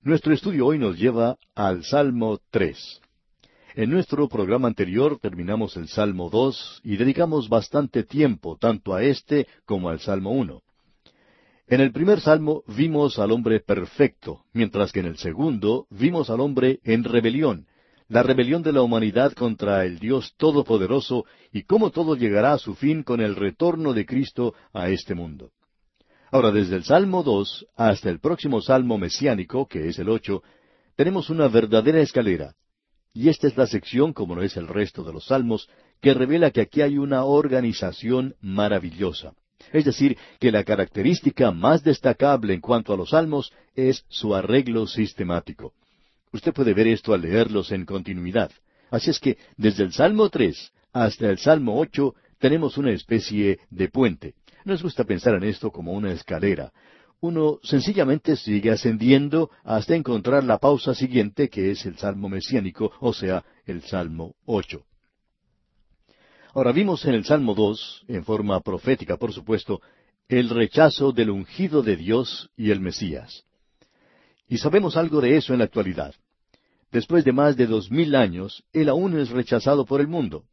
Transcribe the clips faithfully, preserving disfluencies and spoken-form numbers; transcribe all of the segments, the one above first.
Nuestro estudio hoy nos lleva al Salmo tres. En nuestro programa anterior terminamos el Salmo dos y dedicamos bastante tiempo tanto a este como al Salmo uno. En el primer Salmo vimos al hombre perfecto, mientras que en el segundo vimos al hombre en rebelión, la rebelión de la humanidad contra el Dios Todopoderoso y cómo todo llegará a su fin con el retorno de Cristo a este mundo. Ahora, desde el Salmo dos hasta el próximo Salmo mesiánico, que es el ocho, tenemos una verdadera escalera. Y esta es la sección, como no es el resto de los salmos, que revela que aquí hay una organización maravillosa. Es decir, que la característica más destacable en cuanto a los salmos es su arreglo sistemático. Usted puede ver esto al leerlos en continuidad. Así es que, desde el Salmo tres hasta el Salmo ocho, tenemos una especie de puente. Nos gusta pensar en esto como una escalera. Uno sencillamente sigue ascendiendo hasta encontrar la pausa siguiente, que es el Salmo mesiánico, o sea, el Salmo ocho. Ahora vimos en el Salmo dos, en forma profética por supuesto, el rechazo del ungido de Dios y el Mesías. Y sabemos algo de eso en la actualidad. Después de más de dos mil años, Él aún es rechazado por el mundo.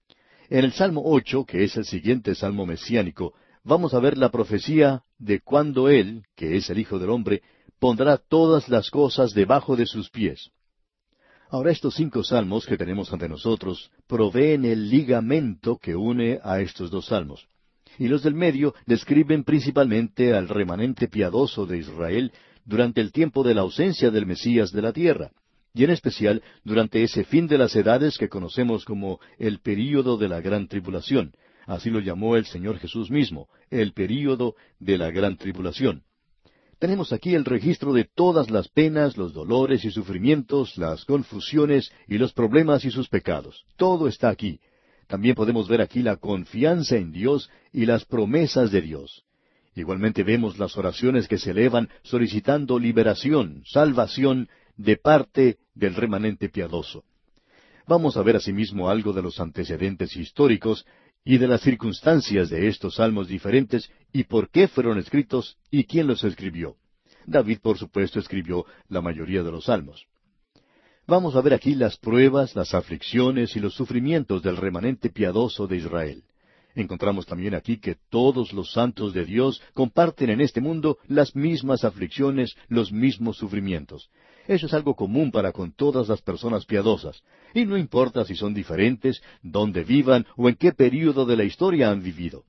En el Salmo ocho, que es el siguiente Salmo mesiánico, vamos a ver la profecía de cuando Él, que es el Hijo del Hombre, pondrá todas las cosas debajo de sus pies. Ahora estos cinco salmos que tenemos ante nosotros proveen el ligamento que une a estos dos salmos. Y los del medio describen principalmente al remanente piadoso de Israel durante el tiempo de la ausencia del Mesías de la tierra, y en especial durante ese fin de las edades que conocemos como el período de la gran tribulación. Así lo llamó el Señor Jesús mismo, el período de la gran tribulación. Tenemos aquí el registro de todas las penas, los dolores y sufrimientos, las confusiones y los problemas y sus pecados. Todo está aquí. También podemos ver aquí la confianza en Dios y las promesas de Dios. Igualmente vemos las oraciones que se elevan solicitando liberación, salvación de parte del remanente piadoso. Vamos a ver asimismo algo de los antecedentes históricos y de las circunstancias de estos salmos diferentes y por qué fueron escritos y quién los escribió. David, por supuesto, escribió la mayoría de los salmos. Vamos a ver aquí las pruebas, las aflicciones y los sufrimientos del remanente piadoso de Israel. Encontramos también aquí que todos los santos de Dios comparten en este mundo las mismas aflicciones, los mismos sufrimientos. Eso es algo común para con todas las personas piadosas, y no importa si son diferentes, dónde vivan o en qué período de la historia han vivido.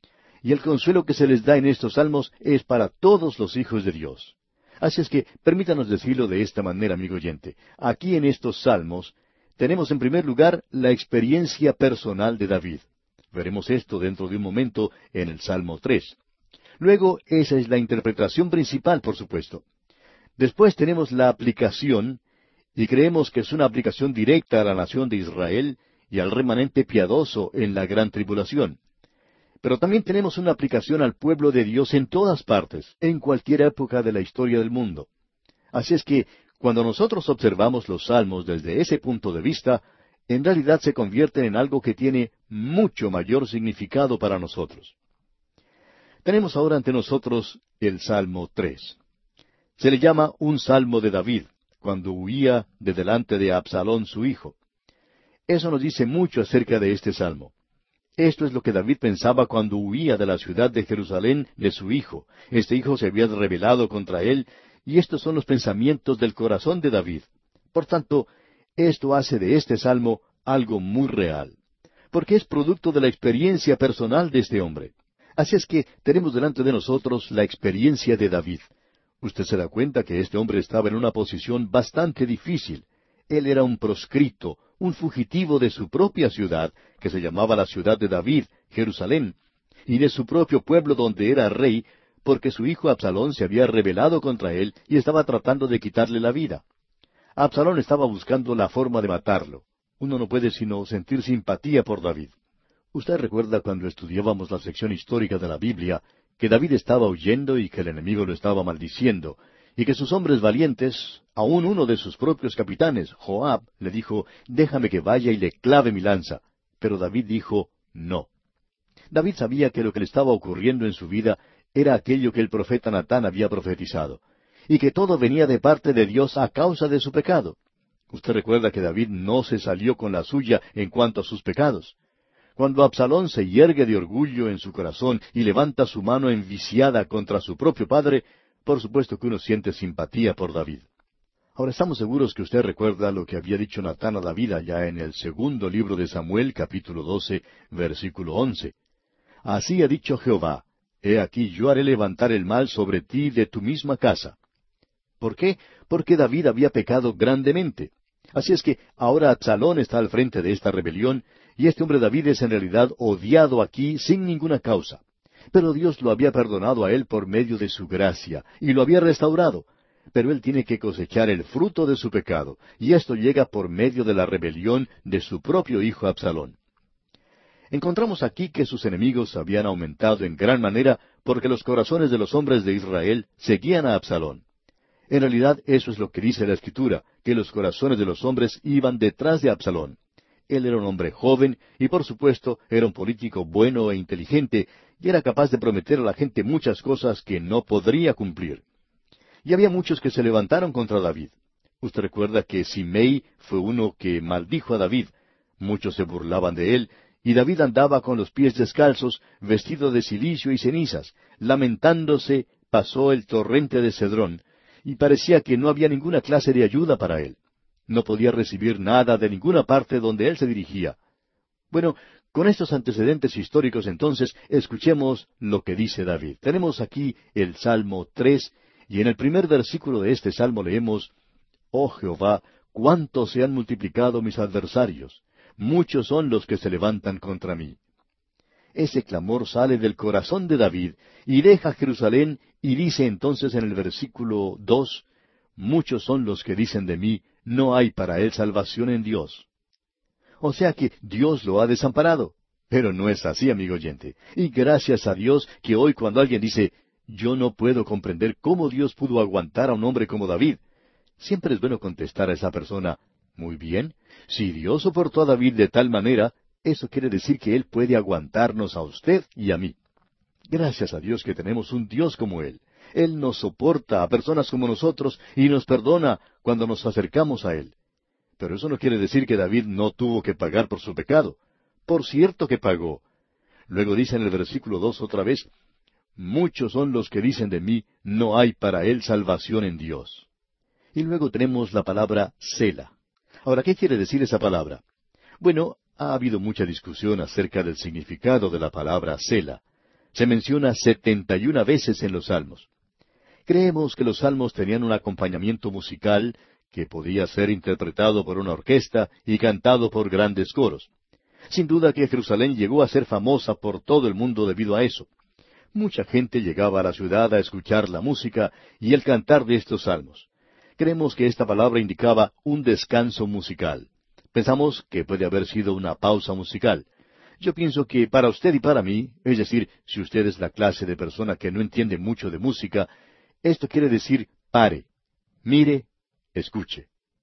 Y el consuelo que se les da en estos salmos es para todos los hijos de Dios. Así es que permítanos decirlo de esta manera, amigo oyente. Aquí en estos salmos tenemos en primer lugar la experiencia personal de David. Veremos esto dentro de un momento en el Salmo tres. Luego, esa es la interpretación principal, por supuesto. Después tenemos la aplicación, y creemos que es una aplicación directa a la nación de Israel y al remanente piadoso en la gran tribulación. Pero también tenemos una aplicación al pueblo de Dios en todas partes, en cualquier época de la historia del mundo. Así es que, cuando nosotros observamos los salmos desde ese punto de vista, en realidad se convierten en algo que tiene mucho mayor significado para nosotros. Tenemos ahora ante nosotros el Salmo tres. Se le llama un Salmo de David, cuando huía de delante de Absalón su hijo. Eso nos dice mucho acerca de este Salmo. Esto es lo que David pensaba cuando huía de la ciudad de Jerusalén de su hijo. Este hijo se había rebelado contra él, y estos son los pensamientos del corazón de David. Por tanto, esto hace de este Salmo algo muy real, porque es producto de la experiencia personal de este hombre. Así es que tenemos delante de nosotros la experiencia de David. Usted se da cuenta que este hombre estaba en una posición bastante difícil. Él era un proscrito, un fugitivo de su propia ciudad, que se llamaba la ciudad de David, Jerusalén, y de su propio pueblo donde era rey, porque su hijo Absalón se había rebelado contra él y estaba tratando de quitarle la vida. Absalón estaba buscando la forma de matarlo. Uno no puede sino sentir simpatía por David. Usted recuerda cuando estudiábamos la sección histórica de la Biblia, que David estaba huyendo y que el enemigo lo estaba maldiciendo, y que sus hombres valientes, aun uno de sus propios capitanes, Joab, le dijo, déjame que vaya y le clave mi lanza. Pero David dijo, no. David sabía que lo que le estaba ocurriendo en su vida era aquello que el profeta Natán había profetizado. y que todo venía de parte de Dios a causa de su pecado. Usted recuerda que David no se salió con la suya en cuanto a sus pecados. Cuando Absalón se yergue de orgullo en su corazón y levanta su mano enviciada contra su propio padre, por supuesto que uno siente simpatía por David. Ahora estamos seguros que usted recuerda lo que había dicho Natán a David allá en el segundo libro de Samuel, capítulo doce, versículo once. Así ha dicho Jehová, he aquí yo haré levantar el mal sobre ti de tu misma casa. ¿Por qué? Porque David había pecado grandemente. Así es que ahora Absalón está al frente de esta rebelión, y este hombre David es en realidad odiado aquí sin ninguna causa. Pero Dios lo había perdonado a él por medio de su gracia, y lo había restaurado. Pero él tiene que cosechar el fruto de su pecado, y esto llega por medio de la rebelión de su propio hijo Absalón. Encontramos aquí que sus enemigos habían aumentado en gran manera porque los corazones de los hombres de Israel seguían a Absalón. En realidad eso es lo que dice la Escritura, que los corazones de los hombres iban detrás de Absalón. Él era un hombre joven y por supuesto era un político bueno e inteligente y era capaz de prometer a la gente muchas cosas que no podría cumplir. Y había muchos que se levantaron contra David. Usted recuerda que Simei fue uno que maldijo a David. Muchos se burlaban de él, y David andaba con los pies descalzos, vestido de cilicio y cenizas. Lamentándose, pasó el torrente de Cedrón, y parecía que no había ninguna clase de ayuda para él. No podía recibir nada de ninguna parte donde él se dirigía. Bueno, con estos antecedentes históricos entonces, escuchemos lo que dice David. Tenemos aquí el Salmo tres, y en el primer versículo de este salmo leemos, «Oh Jehová, cuánto se han multiplicado mis adversarios, muchos son los que se levantan contra mí». Ese clamor sale del corazón de David, y deja Jerusalén, y dice entonces en el versículo dos, «Muchos son los que dicen de mí, no hay para él salvación en Dios». O sea que Dios lo ha desamparado. Pero no es así, amigo oyente. Y gracias a Dios que hoy cuando alguien dice, yo no puedo comprender cómo Dios pudo aguantar a un hombre como David, siempre es bueno contestar a esa persona, muy bien, si Dios soportó a David de tal manera, eso quiere decir que Él puede aguantarnos a usted y a mí. Gracias a Dios que tenemos un Dios como Él. Él nos soporta a personas como nosotros y nos perdona cuando nos acercamos a Él. Pero eso no quiere decir que David no tuvo que pagar por su pecado. Por cierto que pagó. Luego dice en el versículo dos otra vez, «Muchos son los que dicen de mí, no hay para él salvación en Dios». Y luego tenemos la palabra Sela. Ahora, ¿qué quiere decir esa palabra? Bueno, ha habido mucha discusión acerca del significado de la palabra Sela. Se menciona setenta y una veces en los Salmos. Creemos que los Salmos tenían un acompañamiento musical que podía ser interpretado por una orquesta y cantado por grandes coros. Sin duda que Jerusalén llegó a ser famosa por todo el mundo debido a eso. Mucha gente llegaba a la ciudad a escuchar la música y el cantar de estos salmos. Creemos que esta palabra indicaba un descanso musical. Pensamos que puede haber sido una pausa musical. Yo pienso que para usted y para mí, es decir, si usted es la clase de persona que no entiende mucho de música, esto quiere decir pare, mire, escuche.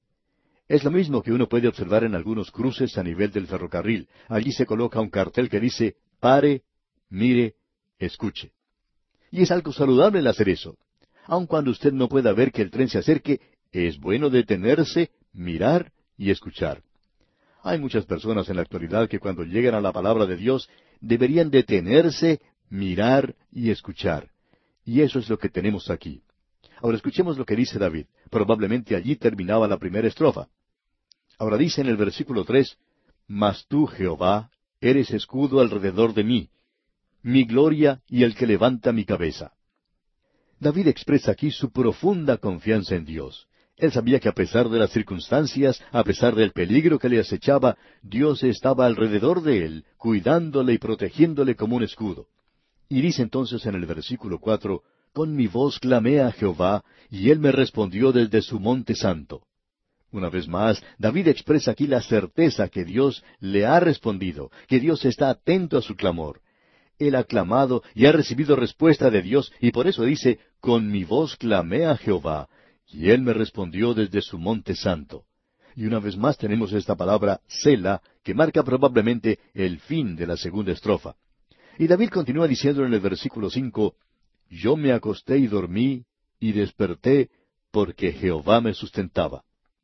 Es lo mismo que uno puede observar en algunos cruces a nivel del ferrocarril. Allí se coloca un cartel que dice, pare, mire, escuche. Y es algo saludable el hacer eso. Aun cuando usted no pueda ver que el tren se acerque, es bueno detenerse, mirar y escuchar. Hay muchas personas en la actualidad que cuando llegan a la palabra de Dios deberían detenerse, mirar y escuchar. Y eso es lo que tenemos aquí. Ahora escuchemos lo que dice David. Probablemente allí terminaba la primera estrofa. Ahora dice en el versículo tres, «Mas tú, Jehová, eres escudo alrededor de mí, mi gloria y el que levanta mi cabeza». David expresa aquí su profunda confianza en Dios. Él sabía que a pesar de las circunstancias, a pesar del peligro que le acechaba, Dios estaba alrededor de él, cuidándole y protegiéndole como un escudo. Y dice entonces en el versículo cuatro, «Con mi voz clamé a Jehová, y él me respondió desde su monte santo». Una vez más, David expresa aquí la certeza que Dios le ha respondido, que Dios está atento a su clamor. Él ha clamado y ha recibido respuesta de Dios, y por eso dice, «Con mi voz clamé a Jehová, y él me respondió desde su monte santo». Y una vez más tenemos esta palabra, Sela, que marca probablemente el fin de la segunda estrofa. Y David continúa diciendo en el versículo cinco, «Yo me acosté y dormí, y desperté porque Jehová me sustentaba.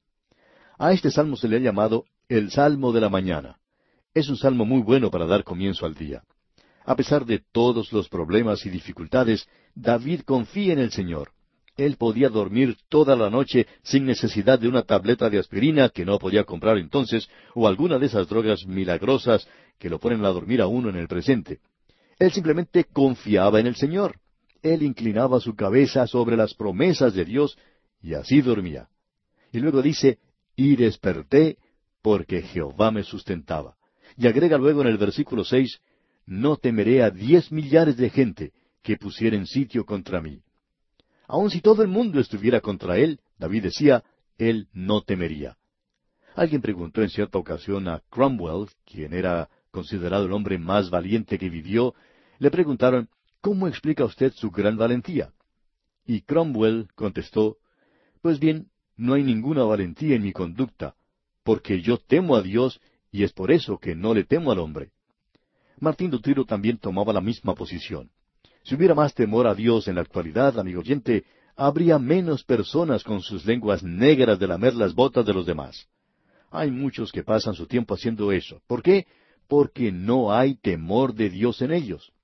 A este salmo se le ha llamado el Salmo de la Mañana. Es un salmo muy bueno para dar comienzo al día. A pesar de todos los problemas y dificultades, David confía en el Señor. Él podía dormir toda la noche sin necesidad de una tableta de aspirina que no podía comprar entonces, o alguna de esas drogas milagrosas que lo ponen a dormir a uno en el presente. Él simplemente confiaba en el Señor. Él inclinaba su cabeza sobre las promesas de Dios y así dormía. Y luego dice, y desperté porque Jehová me sustentaba. Y agrega luego en el versículo seis, no temeré a diez millares de gente que pusieren sitio contra mí. Aun si todo el mundo estuviera contra él, David decía, él no temería. Alguien preguntó en cierta ocasión a Cromwell, quien era considerado el hombre más valiente que vivió, le preguntaron, ¿cómo explica usted su gran valentía? Y Cromwell contestó, pues bien, no hay ninguna valentía en mi conducta, porque yo temo a Dios y es por eso que no le temo al hombre. Martín Lutero también tomaba la misma posición. Si hubiera más temor a Dios en la actualidad, amigo oyente, habría menos personas con sus lenguas negras de lamer las botas de los demás. Hay muchos que pasan su tiempo haciendo eso. ¿Por qué? Porque no hay temor de Dios en ellos.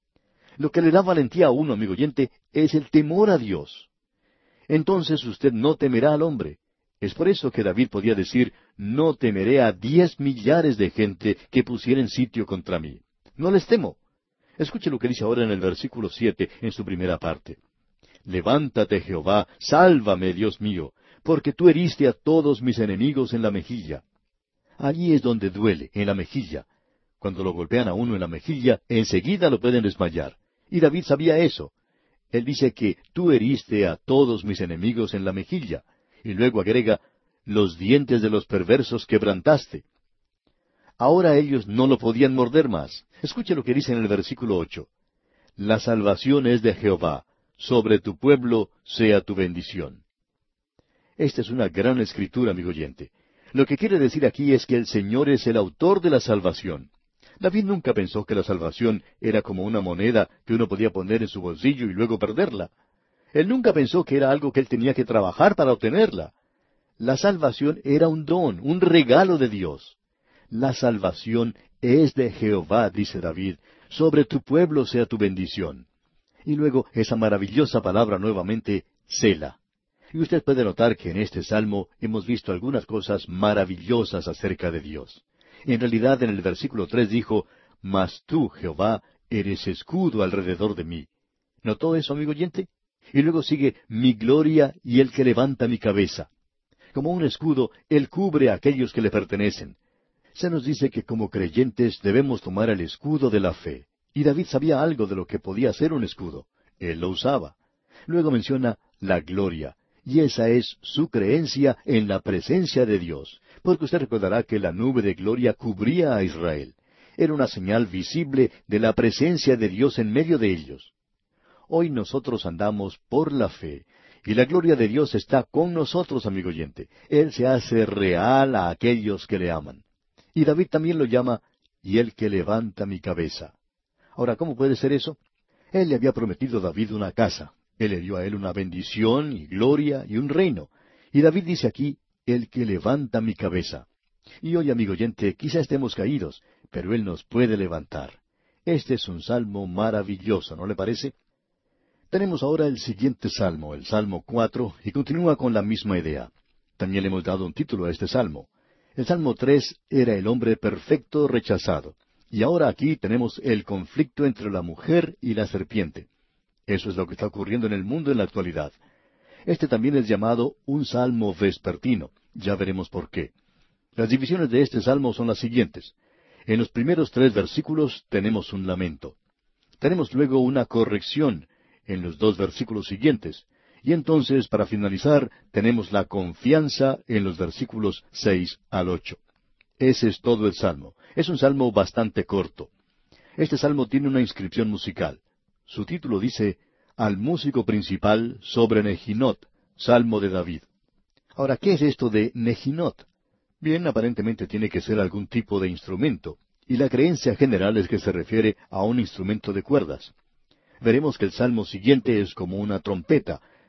Lo que le da valentía a uno, amigo oyente, es el temor a Dios. Entonces usted no temerá al hombre. Es por eso que David podía decir, no temeré a diez millares de gente que pusieren sitio contra mí. No les temo. Escuche lo que dice ahora en el versículo siete, en su primera parte. Levántate, Jehová, sálvame, Dios mío, porque tú heriste a todos mis enemigos en la mejilla. Allí es donde duele, en la mejilla. Cuando lo golpean a uno en la mejilla, enseguida lo pueden desmayar. Y David sabía eso. Él dice que tú heriste a todos mis enemigos en la mejilla. Y luego agrega, los dientes de los perversos quebrantaste. Ahora ellos no lo podían morder más. Escuche lo que dice en el versículo ocho. La salvación es de Jehová, sobre tu pueblo sea tu bendición. Esta es una gran escritura, amigo oyente. Lo que quiere decir aquí es que el Señor es el autor de la salvación. David nunca pensó que la salvación era como una moneda que uno podía poner en su bolsillo y luego perderla. Él nunca pensó que era algo que él tenía que trabajar para obtenerla. La salvación era un don, un regalo de Dios. La salvación es de Jehová, dice David, sobre tu pueblo sea tu bendición. Y luego esa maravillosa palabra nuevamente, Sela. Y usted puede notar que en este salmo hemos visto algunas cosas maravillosas acerca de Dios. En realidad en el versículo tres dijo, Mas tú, Jehová, eres escudo alrededor de mí. ¿Notó eso, amigo oyente? Y luego sigue, mi gloria y el que levanta mi cabeza. Como un escudo, Él cubre a aquellos que le pertenecen. Se nos dice que como creyentes debemos tomar el escudo de la fe. Y David sabía algo de lo que podía ser un escudo. Él lo usaba. Luego menciona la gloria. Y esa es su creencia en la presencia de Dios. Porque usted recordará que la nube de gloria cubría a Israel. Era una señal visible de la presencia de Dios en medio de ellos. Hoy nosotros andamos por la fe. Y la gloria de Dios está con nosotros, amigo oyente. Él se hace real a aquellos que le aman. Y David también lo llama, y el que levanta mi cabeza. Ahora, ¿cómo puede ser eso? Él le había prometido a David una casa. Él le dio a él una bendición y gloria y un reino. Y David dice aquí, el que levanta mi cabeza. Y hoy, amigo oyente, quizá estemos caídos, pero Él nos puede levantar. Este es un salmo maravilloso, ¿no le parece? Tenemos ahora el siguiente salmo, el Salmo cuatro, y continúa con la misma idea. También le hemos dado un título a este salmo. El Salmo tres era el hombre perfecto rechazado. Y ahora aquí tenemos el conflicto entre la mujer y la serpiente. Eso es lo que está ocurriendo en el mundo en la actualidad. Este también es llamado un salmo vespertino. Ya veremos por qué. Las divisiones de este salmo son las siguientes. En los primeros tres versículos tenemos un lamento. Tenemos luego una corrección en los dos versículos siguientes. Y entonces, para finalizar, tenemos la confianza en los versículos seis al ocho. Ese es todo el salmo. Es un salmo bastante corto. Este salmo tiene una inscripción musical. Su título dice, Al músico principal sobre Nehinot, Salmo de David. Ahora, ¿qué es esto de Nehinot? Bien, aparentemente tiene que ser algún tipo de instrumento, y la creencia general es que se refiere a un instrumento de cuerdas. Veremos que el salmo siguiente es como una trompeta,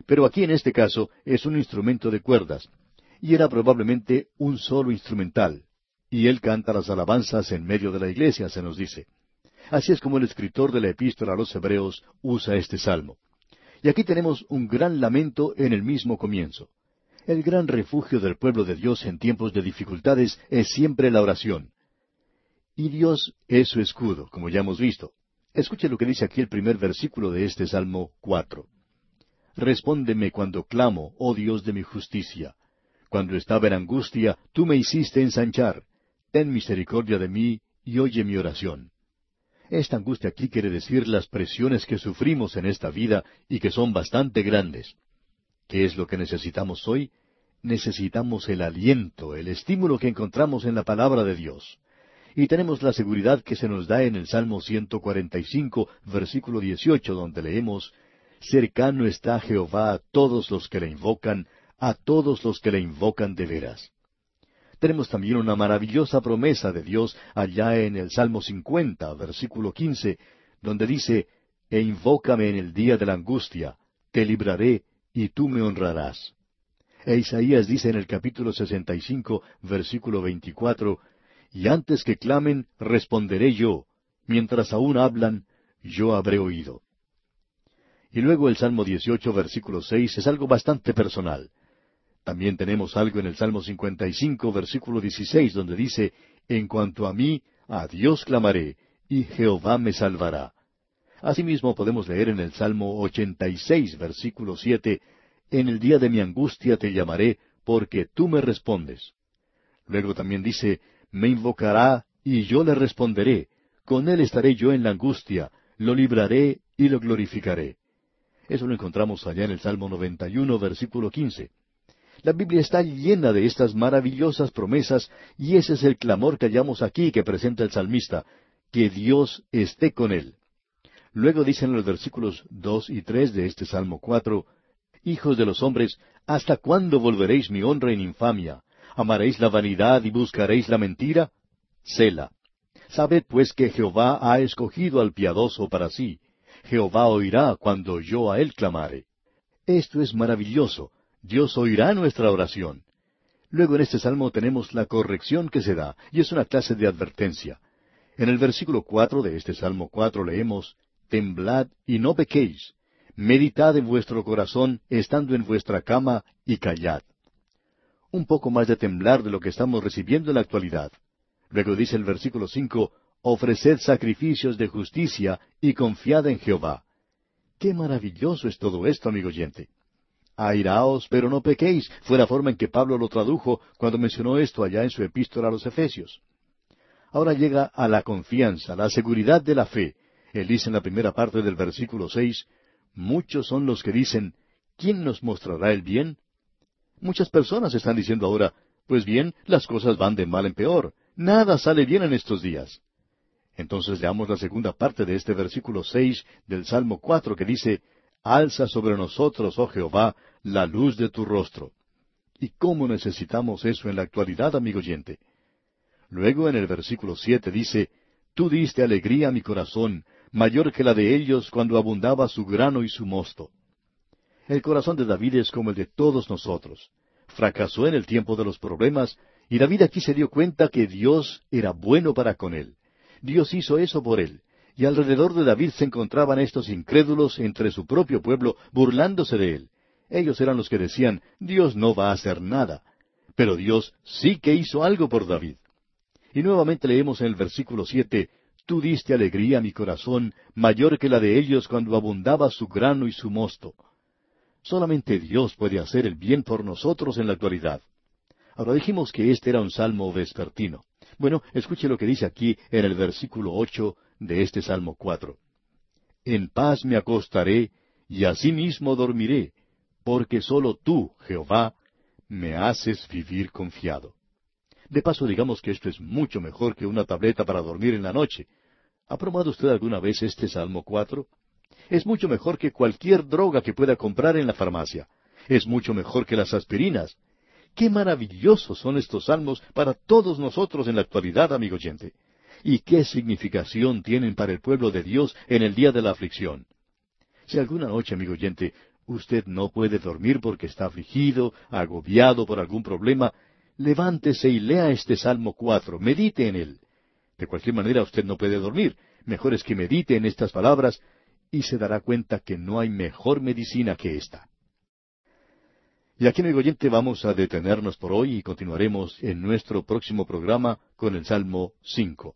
Pero aquí en este caso es un instrumento de cuerdas, y era probablemente un solo instrumental, y él canta las alabanzas en medio de la iglesia, se nos dice. Así es como el escritor de la epístola a los Hebreos usa este salmo. Y aquí tenemos un gran lamento en el mismo comienzo. El gran refugio del pueblo de Dios en tiempos de dificultades es siempre la oración. Y Dios es su escudo, como ya hemos visto. Escuche lo que dice aquí el primer versículo de este Salmo cuatro. Respóndeme cuando clamo, oh Dios de mi justicia. Cuando estaba en angustia, tú me hiciste ensanchar. Ten misericordia de mí y oye mi oración. Esta angustia aquí quiere decir las presiones que sufrimos en esta vida y que son bastante grandes. ¿Qué es lo que necesitamos hoy? Necesitamos el aliento, el estímulo que encontramos en la palabra de Dios. Y tenemos la seguridad que se nos da en el Salmo ciento cuarenta y cinco, versículo dieciocho, donde leemos, Cercano está Jehová a todos los que le invocan, a todos los que le invocan de veras. Tenemos también una maravillosa promesa de Dios allá en el Salmo cincuenta, versículo quince, donde dice, E invócame en el día de la angustia, te libraré, y tú me honrarás. E Isaías dice en el capítulo sesenta y cinco, versículo veinticuatro, Y antes que clamen, responderé yo, mientras aún hablan, yo habré oído. Y luego el Salmo dieciocho, versículo seis, es algo bastante personal. También tenemos algo en el Salmo cincuenta y cinco, versículo dieciséis, donde dice, En cuanto a mí, a Dios clamaré, y Jehová me salvará. Asimismo podemos leer en el Salmo ochenta y seis, versículo siete, En el día de mi angustia te llamaré, porque tú me respondes. Luego también dice, Me invocará, y yo le responderé, con él estaré yo en la angustia, lo libraré y lo glorificaré. Eso lo encontramos allá en el Salmo noventa y uno, versículo quince. La Biblia está llena de estas maravillosas promesas, y ese es el clamor que hallamos aquí que presenta el salmista, que Dios esté con él. Luego dicen los versículos dos y tres de este Salmo cuatro, Hijos de los hombres, ¿hasta cuándo volveréis mi honra en infamia? ¿Amaréis la vanidad y buscaréis la mentira? Sela. Sabed pues que Jehová ha escogido al piadoso para sí. Jehová oirá cuando yo a él clamare. Esto es maravilloso. Dios oirá nuestra oración. Luego en este salmo tenemos la corrección que se da, y es una clase de advertencia. En el versículo cuatro de este Salmo cuatro leemos, Temblad y no pequéis. Meditad en vuestro corazón, estando en vuestra cama, y callad. Un poco más de temblar de lo que estamos recibiendo en la actualidad. Luego dice el versículo cinco, Ofreced sacrificios de justicia, y confiad en Jehová. ¡Qué maravilloso es todo esto, amigo oyente! Airaos, pero no pequéis, fue la forma en que Pablo lo tradujo cuando mencionó esto allá en su epístola a los Efesios. Ahora llega a la confianza, la seguridad de la fe. Él dice en la primera parte del versículo seis, Muchos son los que dicen, ¿quién nos mostrará el bien? Muchas personas están diciendo ahora, pues bien, las cosas van de mal en peor, nada sale bien en estos días. Entonces leamos la segunda parte de este versículo seis del Salmo cuatro que dice, Alza sobre nosotros, oh Jehová, la luz de tu rostro. ¿Y cómo necesitamos eso en la actualidad, amigo oyente? Luego en el versículo siete dice, Tú diste alegría a mi corazón, mayor que la de ellos cuando abundaba su grano y su mosto. El corazón de David es como el de todos nosotros. Fracasó en el tiempo de los problemas, y David aquí se dio cuenta que Dios era bueno para con él. Dios hizo eso por él. Y alrededor de David se encontraban estos incrédulos entre su propio pueblo, burlándose de él. Ellos eran los que decían, Dios no va a hacer nada. Pero Dios sí que hizo algo por David. Y nuevamente leemos en el versículo siete, Tú diste alegría a mi corazón, mayor que la de ellos cuando abundaba su grano y su mosto. Solamente Dios puede hacer el bien por nosotros en la actualidad. Ahora dijimos que este era un salmo vespertino. Bueno, escuche lo que dice aquí en el versículo ocho de este Salmo cuatro. En paz me acostaré, y asimismo dormiré, porque sólo tú, Jehová, me haces vivir confiado. De paso, digamos que esto es mucho mejor que una tableta para dormir en la noche. ¿Ha probado usted alguna vez este Salmo cuatro? Es mucho mejor que cualquier droga que pueda comprar en la farmacia. Es mucho mejor que las aspirinas. ¡Qué maravillosos son estos salmos para todos nosotros en la actualidad, amigo oyente! ¿Y qué significación tienen para el pueblo de Dios en el día de la aflicción? Si alguna noche, amigo oyente, usted no puede dormir porque está afligido, agobiado por algún problema, levántese y lea este Salmo cuatro, medite en él. De cualquier manera usted no puede dormir, mejor es que medite en estas palabras y se dará cuenta que no hay mejor medicina que esta. Y aquí, amigo oyente, vamos a detenernos por hoy y continuaremos en nuestro próximo programa con el Salmo cinco.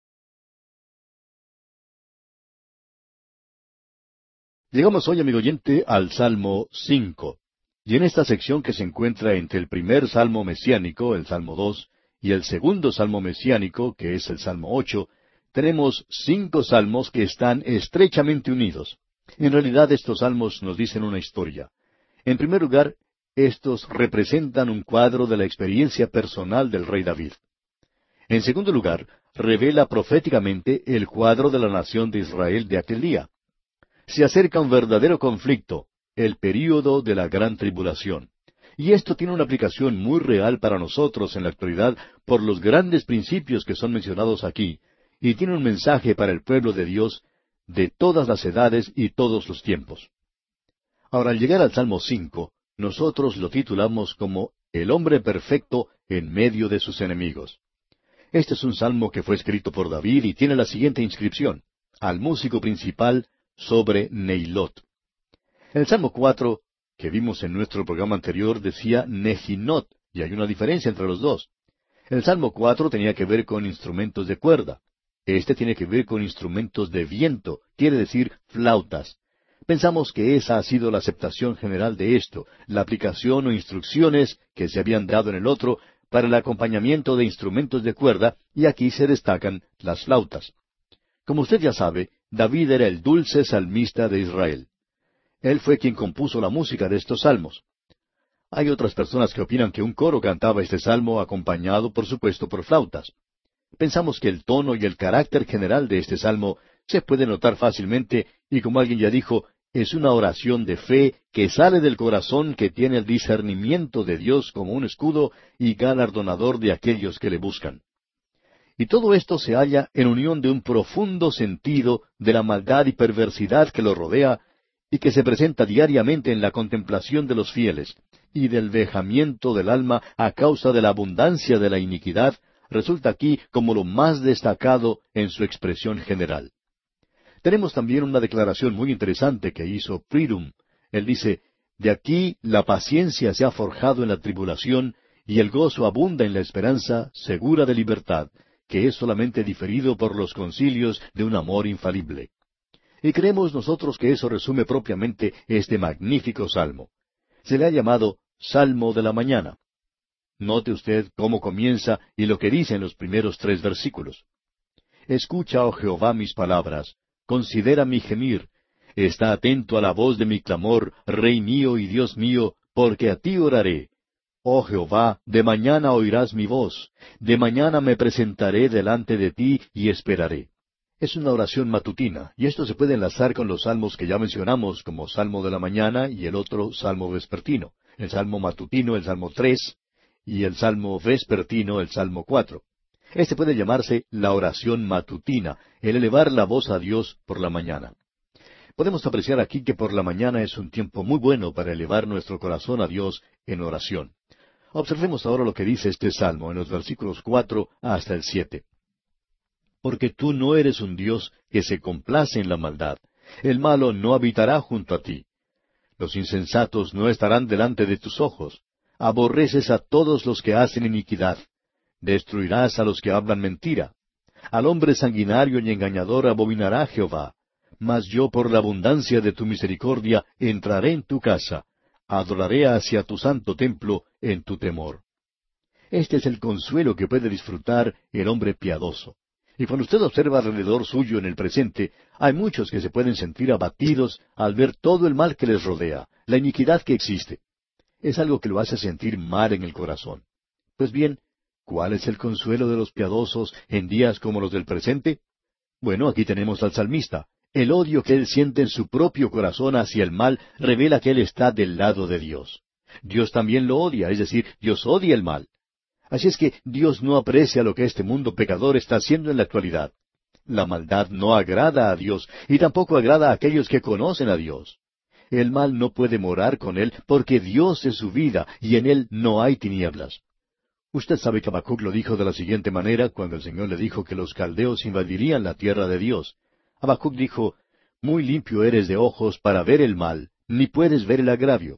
Llegamos hoy, amigo oyente, al Salmo cinco. Y en esta sección que se encuentra entre el primer Salmo mesiánico, el Salmo dos, y el segundo Salmo mesiánico, que es el Salmo ocho, tenemos cinco salmos que están estrechamente unidos. En realidad estos salmos nos dicen una historia. En primer lugar, estos representan un cuadro de la experiencia personal del rey David. En segundo lugar, revela proféticamente el cuadro de la nación de Israel de aquel día. Se acerca un verdadero conflicto, el período de la gran tribulación. Y esto tiene una aplicación muy real para nosotros en la actualidad por los grandes principios que son mencionados aquí, y tiene un mensaje para el pueblo de Dios de todas las edades y todos los tiempos. Ahora, al llegar al Salmo cinco, nosotros lo titulamos como El hombre perfecto en medio de sus enemigos. Este es un salmo que fue escrito por David y tiene la siguiente inscripción: al músico principal sobre Neilot. El Salmo cuatro, que vimos en nuestro programa anterior, decía Nehinot, y hay una diferencia entre los dos. El Salmo cuatro tenía que ver con instrumentos de cuerda. Este tiene que ver con instrumentos de viento, quiere decir flautas. Pensamos que esa ha sido la aceptación general de esto, la aplicación o instrucciones que se habían dado en el otro para el acompañamiento de instrumentos de cuerda, y aquí se destacan las flautas. Como usted ya sabe, David era el dulce salmista de Israel. Él fue quien compuso la música de estos salmos. Hay otras personas que opinan que un coro cantaba este salmo acompañado, por supuesto, por flautas. Pensamos que el tono y el carácter general de este salmo se puede notar fácilmente, y como alguien ya dijo, es una oración de fe que sale del corazón que tiene el discernimiento de Dios como un escudo y galardonador de aquellos que le buscan. Y todo esto se halla en unión de un profundo sentido de la maldad y perversidad que lo rodea y que se presenta diariamente en la contemplación de los fieles, y del vejamiento del alma a causa de la abundancia de la iniquidad, resulta aquí como lo más destacado en su expresión general. Tenemos también una declaración muy interesante que hizo Prydom. Él dice, de aquí la paciencia se ha forjado en la tribulación, y el gozo abunda en la esperanza segura de libertad, que es solamente diferido por los concilios de un amor infalible. Y creemos nosotros que eso resume propiamente este magnífico salmo. Se le ha llamado Salmo de la Mañana. Note usted cómo comienza y lo que dice en los primeros tres versículos. Escucha, oh Jehová, mis palabras, considera mi gemir, está atento a la voz de mi clamor, Rey mío y Dios mío, porque a ti oraré. Oh Jehová, de mañana oirás mi voz, de mañana me presentaré delante de ti y esperaré. Es una oración matutina, y esto se puede enlazar con los salmos que ya mencionamos, como Salmo de la Mañana y el otro Salmo vespertino, el Salmo matutino, el Salmo tres, y el Salmo vespertino, el Salmo cuatro. Este puede llamarse la oración matutina, el elevar la voz a Dios por la mañana. Podemos apreciar aquí que por la mañana es un tiempo muy bueno para elevar nuestro corazón a Dios en oración. Observemos ahora lo que dice este salmo en los versículos cuatro hasta el siete. Porque tú no eres un Dios que se complace en la maldad, el malo no habitará junto a ti. Los insensatos no estarán delante de tus ojos. Aborreces a todos los que hacen iniquidad. Destruirás a los que hablan mentira. Al hombre sanguinario y engañador abominará Jehová. Mas yo por la abundancia de tu misericordia entraré en tu casa. Adoraré hacia tu santo templo en tu temor. Este es el consuelo que puede disfrutar el hombre piadoso. Y cuando usted observa alrededor suyo en el presente, hay muchos que se pueden sentir abatidos al ver todo el mal que les rodea, la iniquidad que existe. Es algo que lo hace sentir mal en el corazón. Pues bien, ¿cuál es el consuelo de los piadosos en días como los del presente? Bueno, aquí tenemos al salmista. El odio que él siente en su propio corazón hacia el mal revela que él está del lado de Dios. Dios también lo odia, es decir, Dios odia el mal. Así es que Dios no aprecia lo que este mundo pecador está haciendo en la actualidad. La maldad no agrada a Dios y tampoco agrada a aquellos que conocen a Dios. El mal no puede morar con él porque Dios es su vida y en él no hay tinieblas. Usted sabe que Habacuc lo dijo de la siguiente manera cuando el Señor le dijo que los caldeos invadirían la tierra de Dios. Habacuc dijo, «Muy limpio eres de ojos para ver el mal, ni puedes ver el agravio».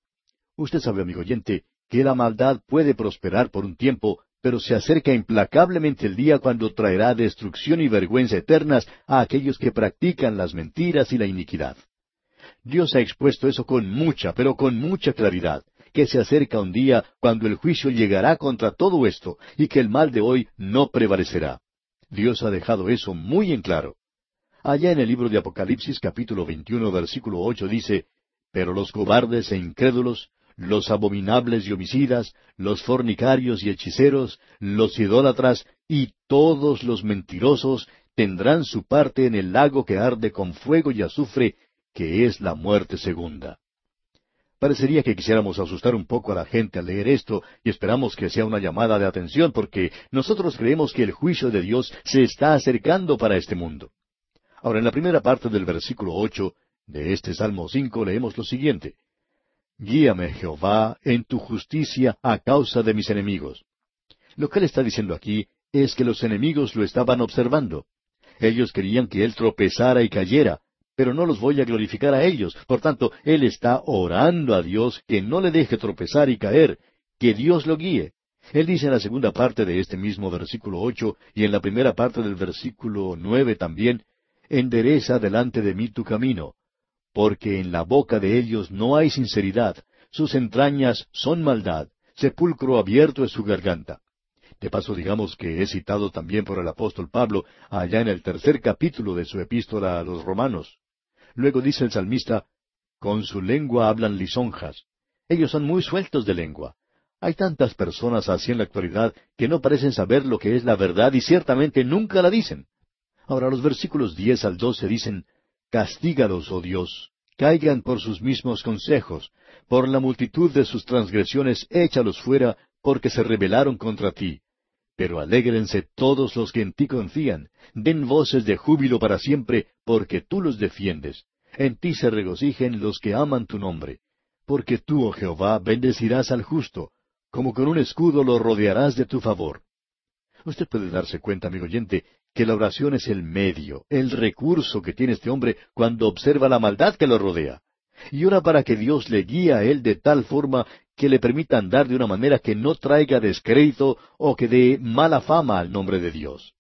Usted sabe, amigo oyente, que la maldad puede prosperar por un tiempo, pero se acerca implacablemente el día cuando traerá destrucción y vergüenza eternas a aquellos que practican las mentiras y la iniquidad. Dios ha expuesto eso con mucha, pero con mucha claridad, que se acerca un día cuando el juicio llegará contra todo esto y que el mal de hoy no prevalecerá. Dios ha dejado eso muy en claro. Allá en el libro de Apocalipsis capítulo veintiuno versículo ocho dice, «Pero los cobardes e incrédulos, los abominables y homicidas, los fornicarios y hechiceros, los idólatras y todos los mentirosos tendrán su parte en el lago que arde con fuego y azufre, que es la muerte segunda». Parecería que quisiéramos asustar un poco a la gente al leer esto y esperamos que sea una llamada de atención porque nosotros creemos que el juicio de Dios se está acercando para este mundo. Ahora, en la primera parte del versículo ocho de este Salmo cinco leemos lo siguiente, «Guíame, Jehová, en tu justicia a causa de mis enemigos». Lo que él está diciendo aquí es que los enemigos lo estaban observando. Ellos querían que él tropezara y cayera, pero no los voy a glorificar a ellos. Por tanto, él está orando a Dios que no le deje tropezar y caer, que Dios lo guíe. Él dice en la segunda parte de este mismo versículo ocho y en la primera parte del versículo nueve también, «Endereza delante de mí tu camino, porque en la boca de ellos no hay sinceridad, sus entrañas son maldad, sepulcro abierto es su garganta». De paso, digamos que es citado también por el apóstol Pablo allá en el tercer capítulo de su epístola a los Romanos. Luego dice el salmista, «Con su lengua hablan lisonjas». Ellos son muy sueltos de lengua. Hay tantas personas así en la actualidad que no parecen saber lo que es la verdad y ciertamente nunca la dicen. Ahora los versículos diez al doce dicen, «Castígalos, oh Dios, caigan por sus mismos consejos, por la multitud de sus transgresiones échalos fuera, porque se rebelaron contra ti. Pero alégrense todos los que en ti confían, den voces de júbilo para siempre, porque tú los defiendes. En ti se regocijen los que aman tu nombre. Porque tú, oh Jehová, bendecirás al justo, como con un escudo lo rodearás de tu favor». Usted puede darse cuenta, amigo oyente, que la oración es el medio, el recurso que tiene este hombre cuando observa la maldad que lo rodea. Y ora para que Dios le guíe a él de tal forma que le permita andar de una manera que no traiga descrédito o que dé mala fama al nombre de Dios.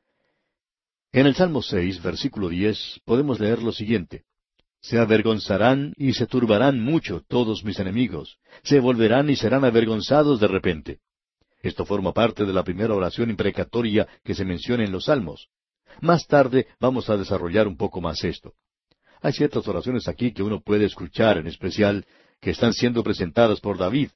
En el Salmo seis, versículo diez, podemos leer lo siguiente, «Se avergonzarán y se turbarán mucho todos mis enemigos, se volverán y serán avergonzados de repente». Esto forma parte de la primera oración imprecatoria que se menciona en los Salmos. Más tarde vamos a desarrollar un poco más esto. Hay ciertas oraciones aquí que uno puede escuchar, en especial, que están siendo presentadas por David.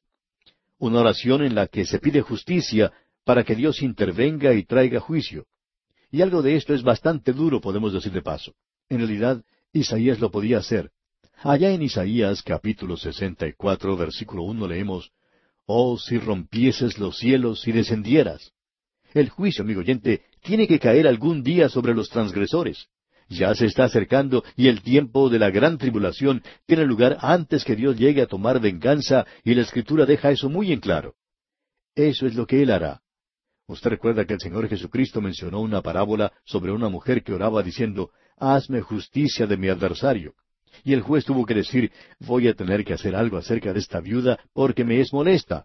Una oración en la que se pide justicia para que Dios intervenga y traiga juicio. Y algo de esto es bastante duro, podemos decir de paso. En realidad, Isaías lo podía hacer. Allá en Isaías capítulo sesenta y cuatro, versículo uno leemos, «Oh, si rompieses los cielos y descendieras». El juicio, amigo oyente, tiene que caer algún día sobre los transgresores. Ya se está acercando y el tiempo de la gran tribulación tiene lugar antes que Dios llegue a tomar venganza y la Escritura deja eso muy en claro. Eso es lo que Él hará. Usted recuerda que el Señor Jesucristo mencionó una parábola sobre una mujer que oraba diciendo, «Hazme justicia de mi adversario». Y el juez tuvo que decir, «Voy a tener que hacer algo acerca de esta viuda porque me es molesta».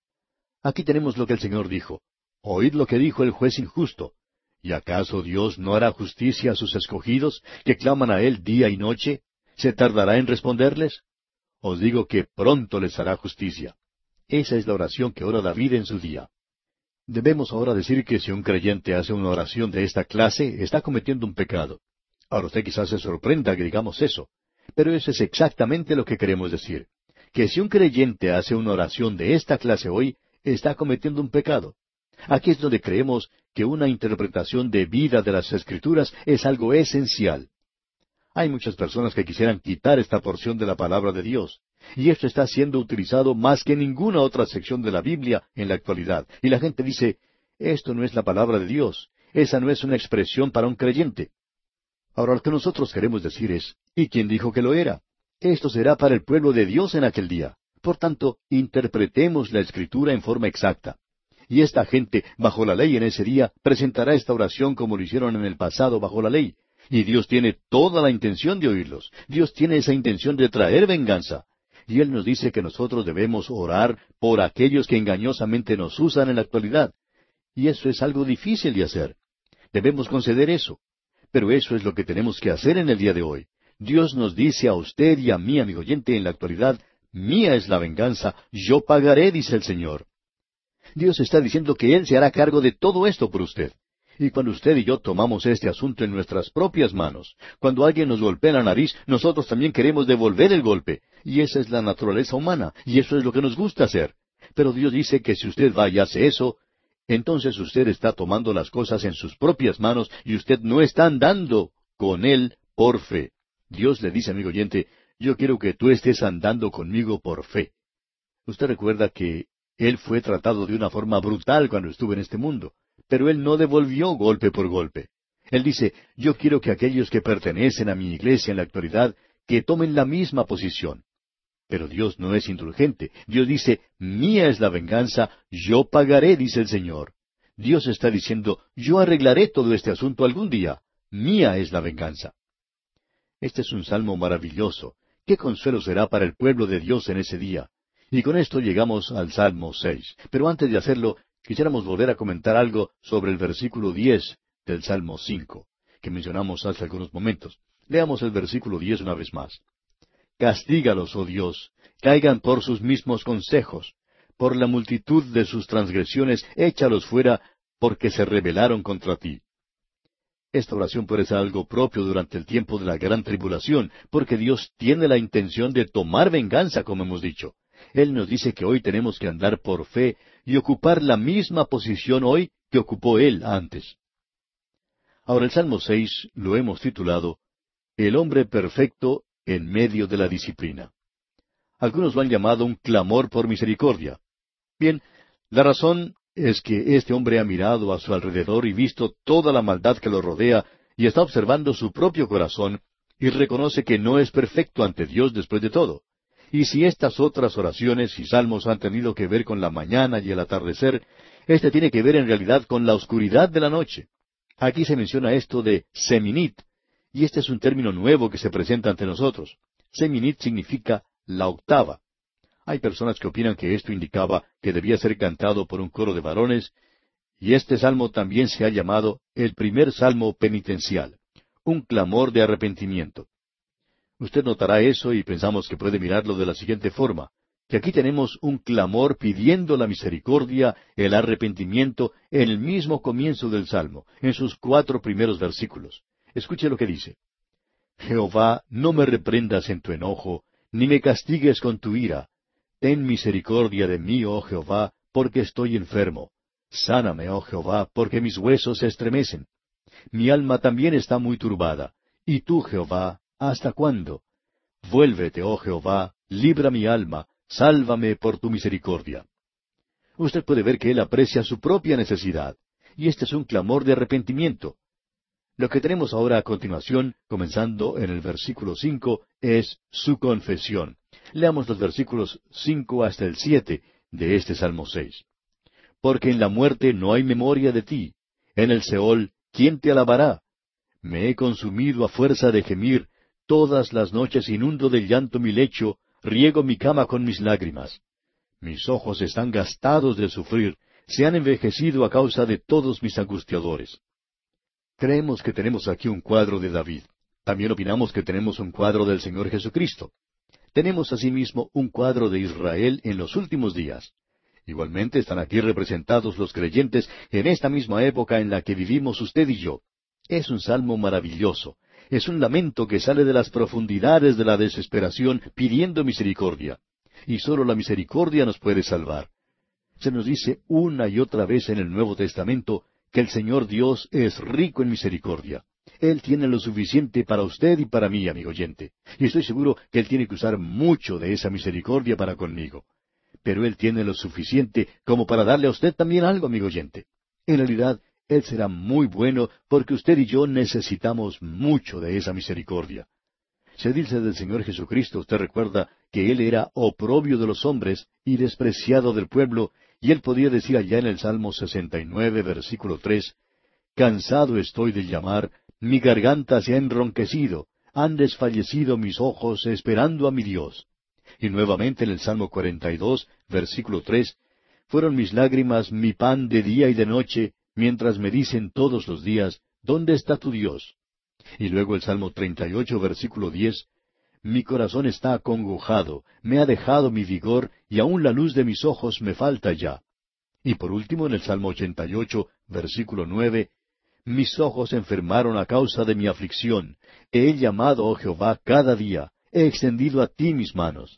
Aquí tenemos lo que el Señor dijo. Oíd lo que dijo el juez injusto. ¿Y acaso Dios no hará justicia a sus escogidos, que claman a Él día y noche? ¿Se tardará en responderles? Os digo que pronto les hará justicia. Esa es la oración que ora David en su día. Debemos ahora decir que si un creyente hace una oración de esta clase, está cometiendo un pecado. Ahora usted quizás se sorprenda que digamos eso, pero eso es exactamente lo que queremos decir. Que si un creyente hace una oración de esta clase hoy, está cometiendo un pecado. Aquí es donde creemos que una interpretación debida de las Escrituras es algo esencial. Hay muchas personas que quisieran quitar esta porción de la palabra de Dios, y esto está siendo utilizado más que ninguna otra sección de la Biblia en la actualidad. Y la gente dice, esto no es la palabra de Dios, esa no es una expresión para un creyente. Ahora lo que nosotros queremos decir es, ¿y quién dijo que lo era? Esto será para el pueblo de Dios en aquel día. Por tanto, interpretemos la Escritura en forma exacta. Y esta gente, bajo la ley en ese día, presentará esta oración como lo hicieron en el pasado bajo la ley. Y Dios tiene toda la intención de oírlos. Dios tiene esa intención de traer venganza. Y Él nos dice que nosotros debemos orar por aquellos que engañosamente nos usan en la actualidad. Y eso es algo difícil de hacer. Debemos conceder eso. Pero eso es lo que tenemos que hacer en el día de hoy. Dios nos dice a usted y a mí, amigo oyente, en la actualidad, mía es la venganza, yo pagaré, dice el Señor. Dios está diciendo que Él se hará cargo de todo esto por usted. Y cuando usted y yo tomamos este asunto en nuestras propias manos, cuando alguien nos golpea la nariz, nosotros también queremos devolver el golpe. Y esa es la naturaleza humana, y eso es lo que nos gusta hacer. Pero Dios dice que si usted va y hace eso, entonces usted está tomando las cosas en sus propias manos y usted no está andando con Él por fe. Dios le dice, amigo oyente, yo quiero que tú estés andando conmigo por fe. Usted recuerda que Él fue tratado de una forma brutal cuando estuvo en este mundo, pero Él no devolvió golpe por golpe. Él dice, yo quiero que aquellos que pertenecen a mi iglesia en la actualidad, que tomen la misma posición. Pero Dios no es indulgente. Dios dice, mía es la venganza, yo pagaré, dice el Señor. Dios está diciendo, yo arreglaré todo este asunto algún día. Mía es la venganza. Este es un salmo maravilloso. ¿Qué consuelo será para el pueblo de Dios en ese día? Y con esto llegamos al Salmo seis. Pero antes de hacerlo, quisiéramos volver a comentar algo sobre el versículo diez del Salmo cinco, que mencionamos hace algunos momentos. Leamos el versículo diez una vez más. Castígalos, oh Dios, caigan por sus mismos consejos. Por la multitud de sus transgresiones, échalos fuera, porque se rebelaron contra ti. Esta oración puede ser algo propio durante el tiempo de la gran tribulación, porque Dios tiene la intención de tomar venganza, como hemos dicho. Él nos dice que hoy tenemos que andar por fe y ocupar la misma posición hoy que ocupó Él antes. Ahora el Salmo seis lo hemos titulado, El hombre perfecto en medio de la disciplina. Algunos lo han llamado un clamor por misericordia. Bien, la razón es que este hombre ha mirado a su alrededor y visto toda la maldad que lo rodea y está observando su propio corazón y reconoce que no es perfecto ante Dios después de todo. Y si estas otras oraciones y salmos han tenido que ver con la mañana y el atardecer, este tiene que ver en realidad con la oscuridad de la noche. Aquí se menciona esto de seminit, y este es un término nuevo que se presenta ante nosotros. Seminit significa la octava. Hay personas que opinan que esto indicaba que debía ser cantado por un coro de varones, y este salmo también se ha llamado el primer salmo penitencial, un clamor de arrepentimiento. Usted notará eso y pensamos que puede mirarlo de la siguiente forma, que aquí tenemos un clamor pidiendo la misericordia, el arrepentimiento, en el mismo comienzo del salmo, en sus cuatro primeros versículos. Escuche lo que dice. Jehová, no me reprendas en tu enojo, ni me castigues con tu ira. Ten misericordia de mí, oh Jehová, porque estoy enfermo. Sáname, oh Jehová, porque mis huesos se estremecen. Mi alma también está muy turbada. Y tú, Jehová, ¿hasta cuándo? Vuélvete, oh Jehová, libra mi alma, sálvame por tu misericordia. Usted puede ver que él aprecia su propia necesidad, y este es un clamor de arrepentimiento. Lo que tenemos ahora a continuación, comenzando en el versículo cinco, es su confesión. Leamos los versículos cinco hasta el siete de este Salmo seis. Porque en la muerte no hay memoria de ti. En el Seol, ¿quién te alabará? Me he consumido a fuerza de gemir. Todas las noches inundo de llanto mi lecho, riego mi cama con mis lágrimas. Mis ojos están gastados de sufrir, se han envejecido a causa de todos mis angustiadores. Creemos que tenemos aquí un cuadro de David. También opinamos que tenemos un cuadro del Señor Jesucristo. Tenemos asimismo un cuadro de Israel en los últimos días. Igualmente están aquí representados los creyentes en esta misma época en la que vivimos usted y yo. Es un salmo maravilloso. Es un lamento que sale de las profundidades de la desesperación pidiendo misericordia. Y sólo la misericordia nos puede salvar. Se nos dice una y otra vez en el Nuevo Testamento que el Señor Dios es rico en misericordia. Él tiene lo suficiente para usted y para mí, amigo oyente. Y estoy seguro que Él tiene que usar mucho de esa misericordia para conmigo. Pero Él tiene lo suficiente como para darle a usted también algo, amigo oyente. En realidad, Él será muy bueno porque usted y yo necesitamos mucho de esa misericordia. Se dice del Señor Jesucristo, usted recuerda, que Él era oprobio de los hombres y despreciado del pueblo, y Él podía decir allá en el Salmo sesenta y nueve, versículo tres, «Cansado estoy de llamar, mi garganta se ha enronquecido, han desfallecido mis ojos esperando a mi Dios». Y nuevamente en el Salmo cuarenta y dos, versículo tres, «Fueron mis lágrimas mi pan de día y de noche, mientras me dicen todos los días, ¿dónde está tu Dios?». Y luego el Salmo treinta y ocho, versículo diez, «Mi corazón está acongojado, me ha dejado mi vigor, y aun la luz de mis ojos me falta ya». Y por último en el Salmo ochenta y ocho, versículo nueve, «Mis ojos se enfermaron a causa de mi aflicción. He llamado, oh Jehová, cada día, he extendido a ti mis manos».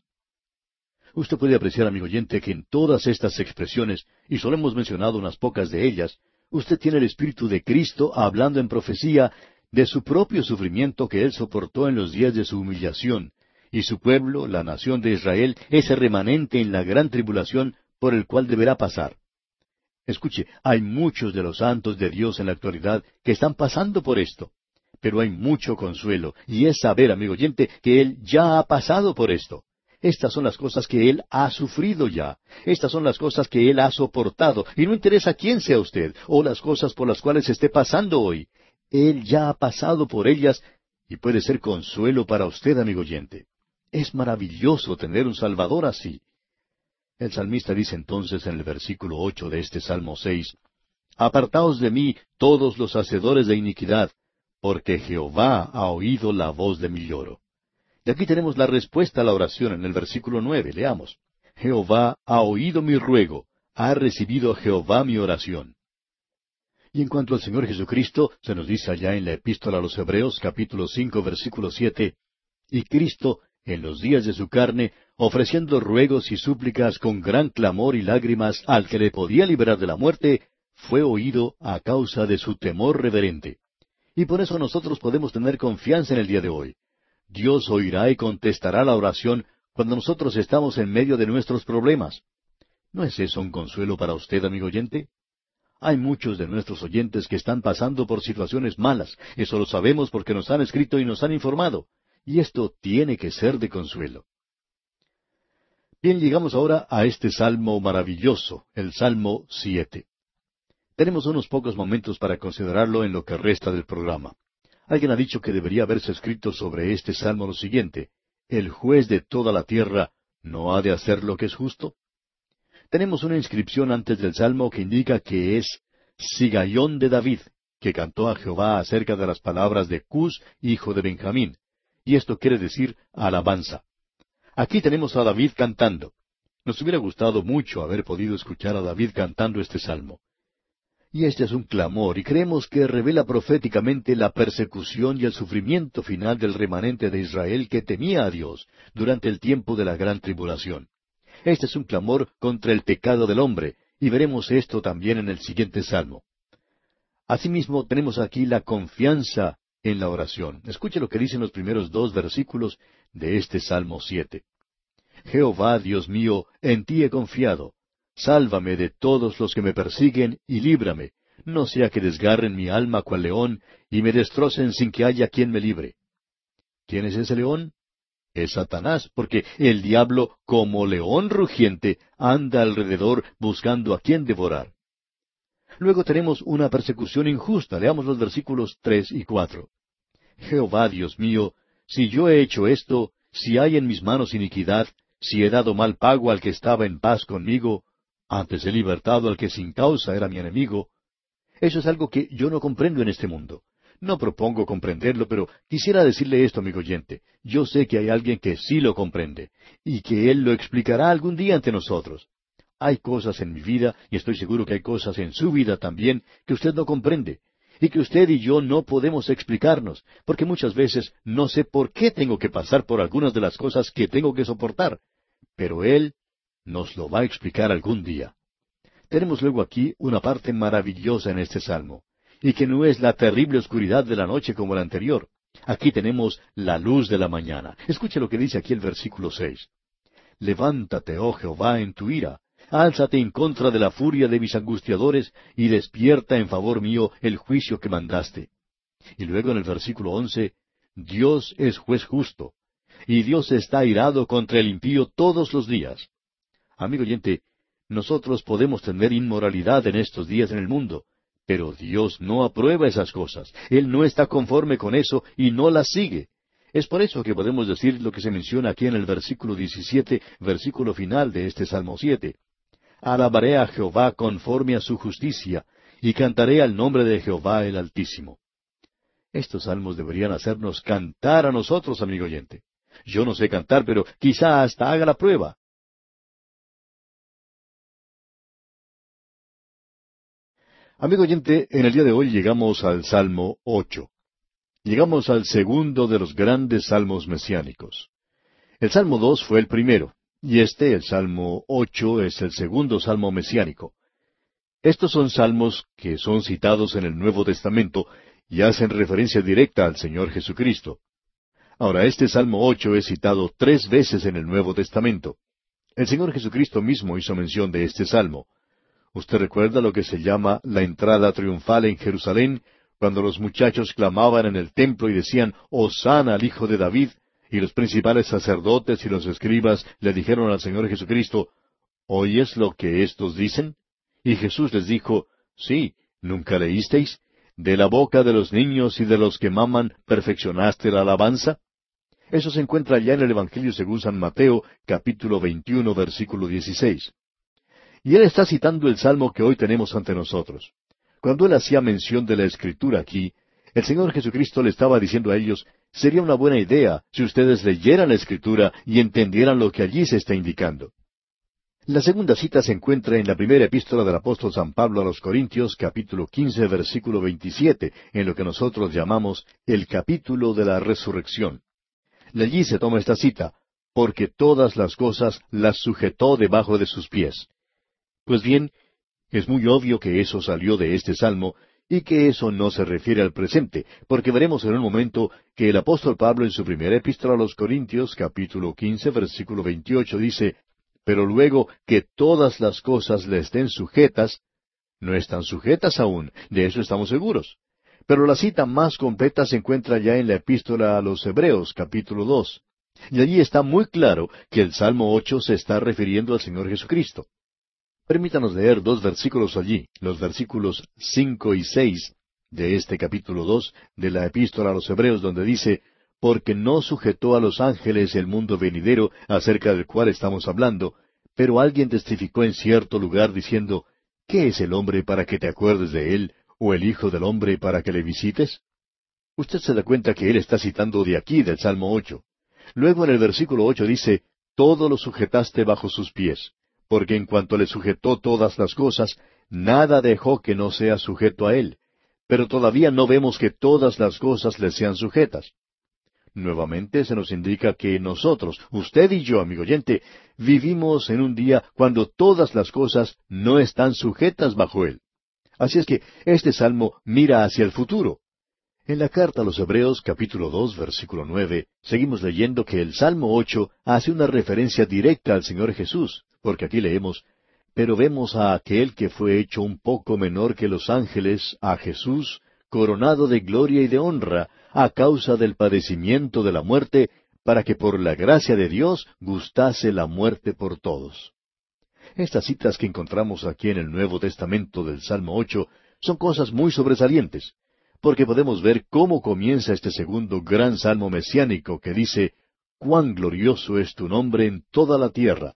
Usted puede apreciar, amigo oyente, que en todas estas expresiones, y solo hemos mencionado unas pocas de ellas, usted tiene el Espíritu de Cristo hablando en profecía de su propio sufrimiento que Él soportó en los días de su humillación, y su pueblo, la nación de Israel, ese remanente en la gran tribulación por el cual deberá pasar. Escuche, hay muchos de los santos de Dios en la actualidad que están pasando por esto, pero hay mucho consuelo, y es saber, amigo oyente, que Él ya ha pasado por esto. Estas son las cosas que Él ha sufrido ya. Estas son las cosas que Él ha soportado. Y no interesa quién sea usted, o las cosas por las cuales esté pasando hoy. Él ya ha pasado por ellas, y puede ser consuelo para usted, amigo oyente. Es maravilloso tener un Salvador así. El salmista dice entonces en el versículo ocho de este Salmo seis, «Apartaos de mí todos los hacedores de iniquidad, porque Jehová ha oído la voz de mi lloro». Y aquí tenemos la respuesta a la oración en el versículo nueve. Leamos. «Jehová ha oído mi ruego, ha recibido Jehová mi oración». Y en cuanto al Señor Jesucristo, se nos dice allá en la Epístola a los Hebreos, capítulo cinco, versículo siete, «Y Cristo, en los días de su carne, ofreciendo ruegos y súplicas con gran clamor y lágrimas al que le podía liberar de la muerte, fue oído a causa de su temor reverente». Y por eso nosotros podemos tener confianza en el día de hoy. Dios oirá y contestará la oración cuando nosotros estamos en medio de nuestros problemas. ¿No es eso un consuelo para usted, amigo oyente? Hay muchos de nuestros oyentes que están pasando por situaciones malas. Eso lo sabemos porque nos han escrito y nos han informado. Y esto tiene que ser de consuelo. Bien, llegamos ahora a este salmo maravilloso, el Salmo siete. Tenemos unos pocos momentos para considerarlo en lo que resta del programa. Alguien ha dicho que debería haberse escrito sobre este salmo lo siguiente: «El juez de toda la tierra no ha de hacer lo que es justo». Tenemos una inscripción antes del salmo que indica que es Sigaión de David, que cantó a Jehová acerca de las palabras de Cus, hijo de Benjamín. Y esto quiere decir alabanza. Aquí tenemos a David cantando. Nos hubiera gustado mucho haber podido escuchar a David cantando este salmo. Y este es un clamor, y creemos que revela proféticamente la persecución y el sufrimiento final del remanente de Israel que temía a Dios durante el tiempo de la gran tribulación. Este es un clamor contra el pecado del hombre, y veremos esto también en el siguiente salmo. Asimismo, tenemos aquí la confianza en la oración. Escuche lo que dicen los primeros dos versículos de este Salmo siete. «Jehová, Dios mío, en ti he confiado. Sálvame de todos los que me persiguen y líbrame, no sea que desgarren mi alma cual león y me destrocen sin que haya quien me libre». ¿Quién es ese león? Es Satanás, porque el diablo, como león rugiente, anda alrededor buscando a quien devorar. Luego tenemos una persecución injusta. Leamos los versículos tres y cuatro. «Jehová, Dios mío, si yo he hecho esto, si hay en mis manos iniquidad, si he dado mal pago al que estaba en paz conmigo, antes he libertado al que sin causa era mi enemigo». Eso es algo que yo no comprendo en este mundo. No propongo comprenderlo, pero quisiera decirle esto, amigo oyente. Yo sé que hay alguien que sí lo comprende, y que Él lo explicará algún día ante nosotros. Hay cosas en mi vida, y estoy seguro que hay cosas en su vida también, que usted no comprende, y que usted y yo no podemos explicarnos, porque muchas veces no sé por qué tengo que pasar por algunas de las cosas que tengo que soportar. Pero Él nos lo va a explicar algún día. Tenemos luego aquí una parte maravillosa en este salmo, y que no es la terrible oscuridad de la noche como la anterior. Aquí tenemos la luz de la mañana. Escuche lo que dice aquí el versículo seis. «Levántate, oh Jehová, en tu ira. Álzate en contra de la furia de mis angustiadores, y despierta en favor mío el juicio que mandaste». Y luego en el versículo once, Dios es juez justo, y Dios está airado contra el impío todos los días. Amigo oyente, nosotros podemos tener inmoralidad en estos días en el mundo, pero Dios no aprueba esas cosas. Él no está conforme con eso y no las sigue. Es por eso que podemos decir lo que se menciona aquí en el versículo diecisiete, versículo final de este Salmo siete. Alabaré a Jehová conforme a su justicia, y cantaré al nombre de Jehová el Altísimo. Estos salmos deberían hacernos cantar a nosotros, amigo oyente. Yo no sé cantar, pero quizá hasta haga la prueba. Amigo oyente, en el día de hoy llegamos al Salmo ocho. Llegamos al segundo de los grandes salmos mesiánicos. El Salmo dos fue el primero, y este, el Salmo ocho, es el segundo salmo mesiánico. Estos son salmos que son citados en el Nuevo Testamento y hacen referencia directa al Señor Jesucristo. Ahora, este Salmo ocho es citado tres veces en el Nuevo Testamento. El Señor Jesucristo mismo hizo mención de este salmo. Usted recuerda lo que se llama la entrada triunfal en Jerusalén, cuando los muchachos clamaban en el templo y decían, «Hosana al Hijo de David», y los principales sacerdotes y los escribas le dijeron al Señor Jesucristo, «¿Oyes lo que éstos dicen?» Y Jesús les dijo, «Sí, ¿nunca leísteis? ¿De la boca de los niños y de los que maman perfeccionaste la alabanza?» Eso se encuentra ya en el Evangelio según San Mateo, capítulo veintiuno, versículo dieciséis. Y él está citando el salmo que hoy tenemos ante nosotros. Cuando él hacía mención de la Escritura aquí, el Señor Jesucristo le estaba diciendo a ellos, sería una buena idea si ustedes leyeran la Escritura y entendieran lo que allí se está indicando. La segunda cita se encuentra en la primera epístola del apóstol San Pablo a los Corintios, capítulo quince, versículo veintisiete, en lo que nosotros llamamos el capítulo de la resurrección. De allí se toma esta cita, porque todas las cosas las sujetó debajo de sus pies. Pues bien, es muy obvio que eso salió de este salmo, y que eso no se refiere al presente, porque veremos en un momento que el apóstol Pablo en su primera epístola a los Corintios, capítulo quince, versículo veintiocho, dice, «Pero luego que todas las cosas le estén sujetas», no están sujetas aún, de eso estamos seguros. Pero la cita más completa se encuentra ya en la epístola a los Hebreos, capítulo dos. Y allí está muy claro que el Salmo ocho se está refiriendo al Señor Jesucristo. Permítanos leer dos versículos allí, los versículos cinco y seis de este capítulo dos de la epístola a los Hebreos, donde dice, «Porque no sujetó a los ángeles el mundo venidero acerca del cual estamos hablando, pero alguien testificó en cierto lugar diciendo, ¿qué es el hombre para que te acuerdes de él, o el hijo del hombre para que le visites?» Usted se da cuenta que él está citando de aquí, del Salmo ocho. Luego en el versículo ocho dice, «Todo lo sujetaste bajo sus pies, porque en cuanto le sujetó todas las cosas, nada dejó que no sea sujeto a él. Pero todavía no vemos que todas las cosas le sean sujetas». Nuevamente se nos indica que nosotros, usted y yo, amigo oyente, vivimos en un día cuando todas las cosas no están sujetas bajo él. Así es que este salmo mira hacia el futuro. En la carta a los Hebreos, capítulo dos, versículo nueve, seguimos leyendo que el Salmo ocho hace una referencia directa al Señor Jesús, porque aquí leemos, «Pero vemos a aquel que fue hecho un poco menor que los ángeles, a Jesús, coronado de gloria y de honra, a causa del padecimiento de la muerte, para que por la gracia de Dios gustase la muerte por todos». Estas citas que encontramos aquí en el Nuevo Testamento del Salmo ocho son cosas muy sobresalientes, porque podemos ver cómo comienza este segundo gran salmo mesiánico que dice, «Cuán glorioso es tu nombre en toda la tierra».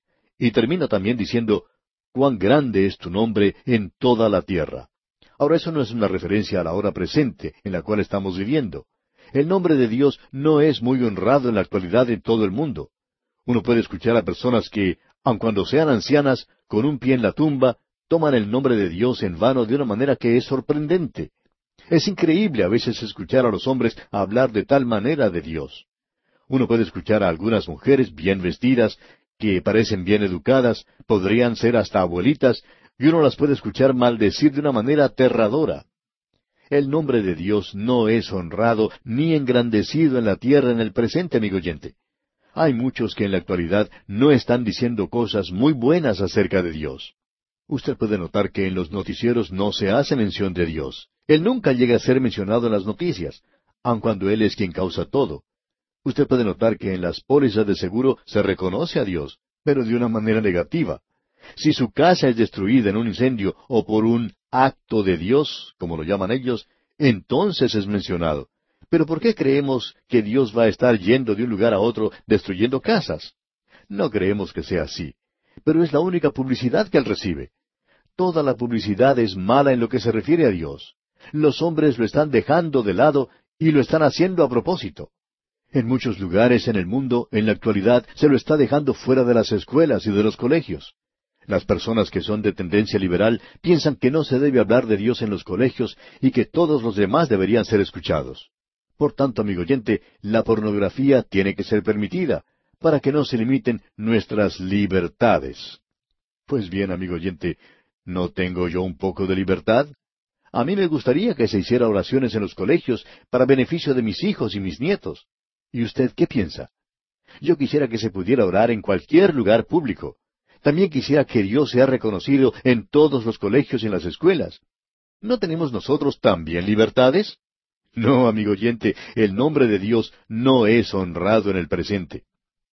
Y termina también diciendo, «Cuán grande es tu nombre en toda la tierra». Ahora, eso no es una referencia a la hora presente en la cual estamos viviendo. El nombre de Dios no es muy honrado en la actualidad en todo el mundo. Uno puede escuchar a personas que, aun cuando sean ancianas, con un pie en la tumba, toman el nombre de Dios en vano de una manera que es sorprendente. Es increíble a veces escuchar a los hombres hablar de tal manera de Dios. Uno puede escuchar a algunas mujeres bien vestidas, que parecen bien educadas, podrían ser hasta abuelitas, y uno las puede escuchar maldecir de una manera aterradora. El nombre de Dios no es honrado ni engrandecido en la tierra en el presente, amigo oyente. Hay muchos que en la actualidad no están diciendo cosas muy buenas acerca de Dios. Usted puede notar que en los noticieros no se hace mención de Dios. Él nunca llega a ser mencionado en las noticias. aun cuando Él es quien causa todo. Usted puede notar que en las pólizas de seguro se reconoce a Dios, pero de una manera negativa. Si su casa es destruida en un incendio o por un acto de Dios, como lo llaman ellos, entonces es mencionado. Pero ¿por qué creemos que Dios va a estar yendo de un lugar a otro destruyendo casas? No creemos que sea así, pero es la única publicidad que Él recibe. Toda la publicidad es mala en lo que se refiere a Dios. Los hombres lo están dejando de lado y lo están haciendo a propósito. En muchos lugares en el mundo, en la actualidad, se lo está dejando fuera de las escuelas y de los colegios. Las personas que son de tendencia liberal piensan que no se debe hablar de Dios en los colegios y que todos los demás deberían ser escuchados. Por tanto, amigo oyente, la pornografía tiene que ser permitida, para que no se limiten nuestras libertades. Pues bien, amigo oyente, ¿no tengo yo un poco de libertad? A mí me gustaría que se hiciera oraciones en los colegios para beneficio de mis hijos y mis nietos. ¿Y usted qué piensa? Yo quisiera que se pudiera orar en cualquier lugar público. También quisiera que Dios sea reconocido en todos los colegios y en las escuelas. ¿No tenemos nosotros también libertades? No, amigo oyente, el nombre de Dios no es honrado en el presente.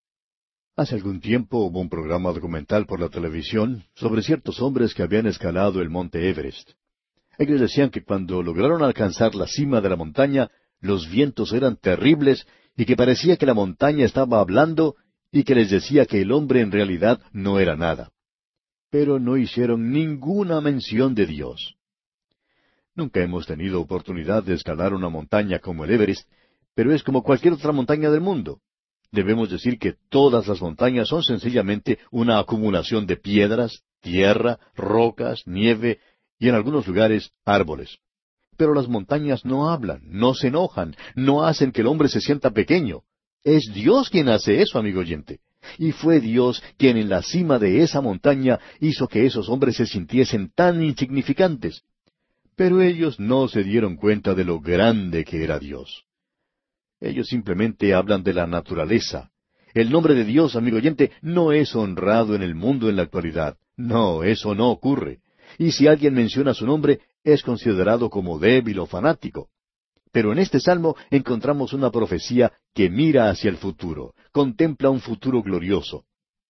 Hace algún tiempo hubo un programa documental por la televisión sobre ciertos hombres que habían escalado el monte Everest. Ellos decían que cuando lograron alcanzar la cima de la montaña, los vientos eran terribles y que parecía que la montaña estaba hablando y que les decía que el hombre en realidad no era nada. Pero no hicieron ninguna mención de Dios. Nunca hemos tenido oportunidad de escalar una montaña como el Everest, pero es como cualquier otra montaña del mundo. Debemos decir que todas las montañas son sencillamente una acumulación de piedras, tierra, rocas, nieve y en algunos lugares árboles. Pero las montañas no hablan, no se enojan, no hacen que el hombre se sienta pequeño. Es Dios quien hace eso, amigo oyente. Y fue Dios quien en la cima de esa montaña hizo que esos hombres se sintiesen tan insignificantes. Pero ellos no se dieron cuenta de lo grande que era Dios. Ellos simplemente hablan de la naturaleza. El nombre de Dios, amigo oyente, no es honrado en el mundo en la actualidad. No, eso no ocurre. Y si alguien menciona su nombre, es considerado como débil o fanático. Pero en este salmo encontramos una profecía que mira hacia el futuro, contempla un futuro glorioso.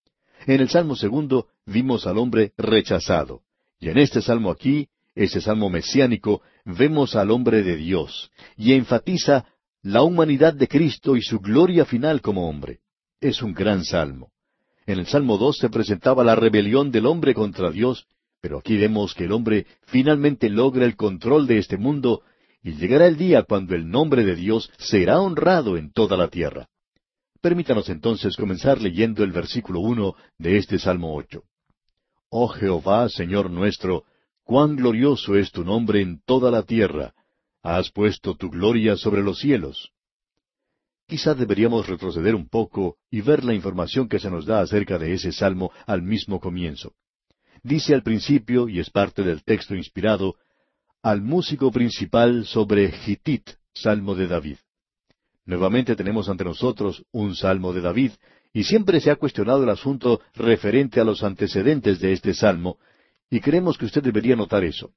En el salmo segundo vimos al hombre rechazado. Y en este salmo aquí, ese salmo mesiánico, vemos al hombre de Dios, y enfatiza la humanidad de Cristo y su gloria final como hombre. Es un gran salmo. En el salmo dos se presentaba la rebelión del hombre contra Dios, pero aquí vemos que el hombre finalmente logra el control de este mundo, y llegará el día cuando el nombre de Dios será honrado en toda la tierra. Permítanos entonces comenzar leyendo el versículo uno de este Salmo ocho. Oh Jehová, Señor nuestro, cuán glorioso es tu nombre en toda la tierra. Has puesto tu gloria sobre los cielos. Quizá deberíamos retroceder un poco y ver la información que se nos da acerca de ese salmo al mismo comienzo. Dice al principio, y es parte del texto inspirado, al músico principal sobre Gitit, salmo de David. Nuevamente tenemos ante nosotros un salmo de David, y siempre se ha cuestionado el asunto referente a los antecedentes de este salmo, y creemos que usted debería notar eso.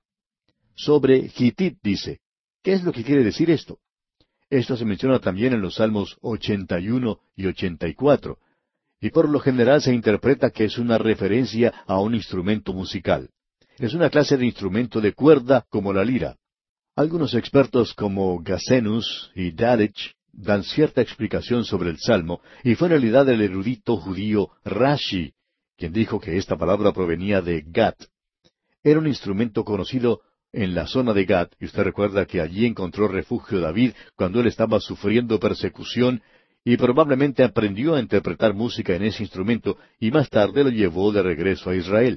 Sobre Gitit dice, ¿qué es lo que quiere decir esto? Esto se menciona también en los salmos ochenta y uno y ochenta y cuatro, y por lo general se interpreta que es una referencia a un instrumento musical. Es una clase de instrumento de cuerda como la lira. Algunos expertos como Gasenus y Dalitch dan cierta explicación sobre el salmo, y fue en realidad el erudito judío Rashi quien dijo que esta palabra provenía de Gat. Era un instrumento conocido en la zona de Gat, y usted recuerda que allí encontró refugio David cuando él estaba sufriendo persecución, y probablemente aprendió a interpretar música en ese instrumento, y más tarde lo llevó de regreso a Israel.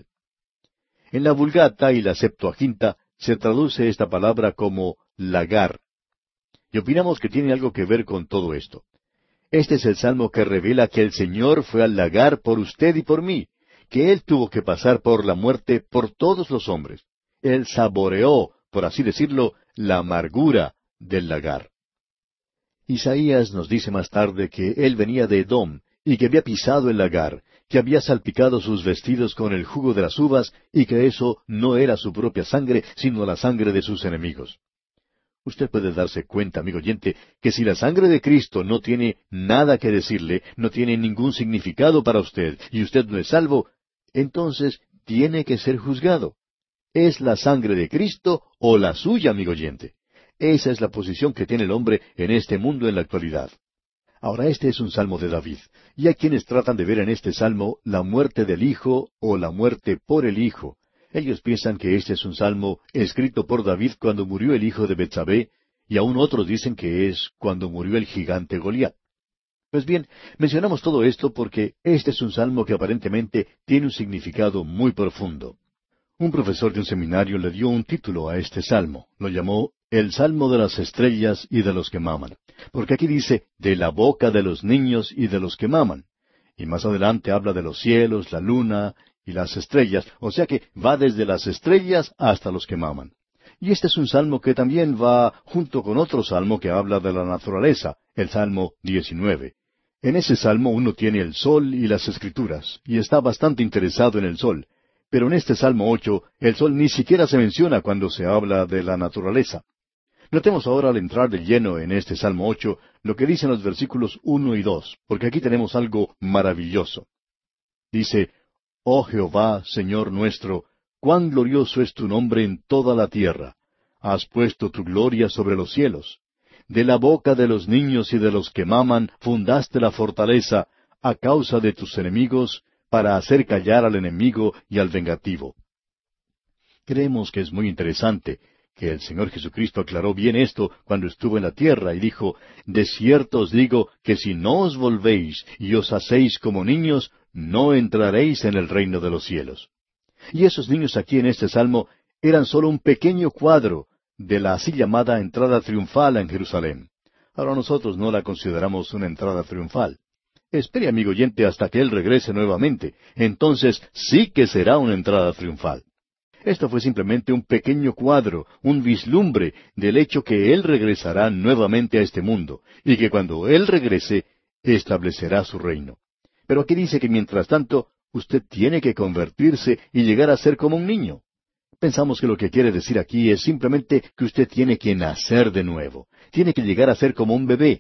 En la Vulgata y la Septuaginta se traduce esta palabra como lagar. Y opinamos que tiene algo que ver con todo esto. Este es el salmo que revela que el Señor fue al lagar por usted y por mí, que Él tuvo que pasar por la muerte por todos los hombres. Él saboreó, por así decirlo, la amargura del lagar. Isaías nos dice más tarde que él venía de Edom y que había pisado el lagar, que había salpicado sus vestidos con el jugo de las uvas y que eso no era su propia sangre, sino la sangre de sus enemigos. Usted puede darse cuenta, amigo oyente, que si la sangre de Cristo no tiene nada que decirle, no tiene ningún significado para usted, y usted no es salvo, entonces tiene que ser juzgado. ¿Es la sangre de Cristo o la suya, amigo oyente? Esa es la posición que tiene el hombre en este mundo en la actualidad. Ahora, este es un salmo de David, y hay quienes tratan de ver en este salmo la muerte del Hijo o la muerte por el Hijo. Ellos piensan que este es un salmo escrito por David cuando murió el hijo de Betsabé, y aún otros dicen que es cuando murió el gigante Goliat. Pues bien, mencionamos todo esto porque este es un salmo que aparentemente tiene un significado muy profundo. Un profesor de un seminario le dio un título a este salmo. Lo llamó El Salmo de las Estrellas y de los que maman. Porque aquí dice, de la boca de los niños y de los que maman. Y más adelante habla de los cielos, la luna y las estrellas. O sea que va desde las estrellas hasta los que maman. Y este es un salmo que también va junto con otro salmo que habla de la naturaleza, el Salmo diecinueve. En ese salmo uno tiene el sol y las escrituras, y está bastante interesado en el sol. Pero en este Salmo ocho, el sol ni siquiera se menciona cuando se habla de la naturaleza. Notemos ahora al entrar de lleno en este Salmo ocho, lo que dicen los versículos uno y dos, porque aquí tenemos algo maravilloso. Dice, Oh Jehová, Señor nuestro, cuán glorioso es tu nombre en toda la tierra. Has puesto tu gloria sobre los cielos. De la boca de los niños y de los que maman fundaste la fortaleza, a causa de tus enemigos, para hacer callar al enemigo y al vengativo. Creemos que es muy interesante que el Señor Jesucristo aclaró bien esto cuando estuvo en la tierra y dijo, De cierto os digo que si no os volvéis y os hacéis como niños, no entraréis en el reino de los cielos. Y esos niños aquí en este salmo eran solo un pequeño cuadro de la así llamada entrada triunfal en Jerusalén. Ahora nosotros no la consideramos una entrada triunfal. Espere, amigo oyente, hasta que Él regrese nuevamente. Entonces sí que será una entrada triunfal. Esto fue simplemente un pequeño cuadro, un vislumbre del hecho que Él regresará nuevamente a este mundo, y que cuando Él regrese, establecerá su reino. Pero aquí dice que mientras tanto, usted tiene que convertirse y llegar a ser como un niño. Pensamos que lo que quiere decir aquí es simplemente que usted tiene que nacer de nuevo. Tiene que llegar a ser como un bebé.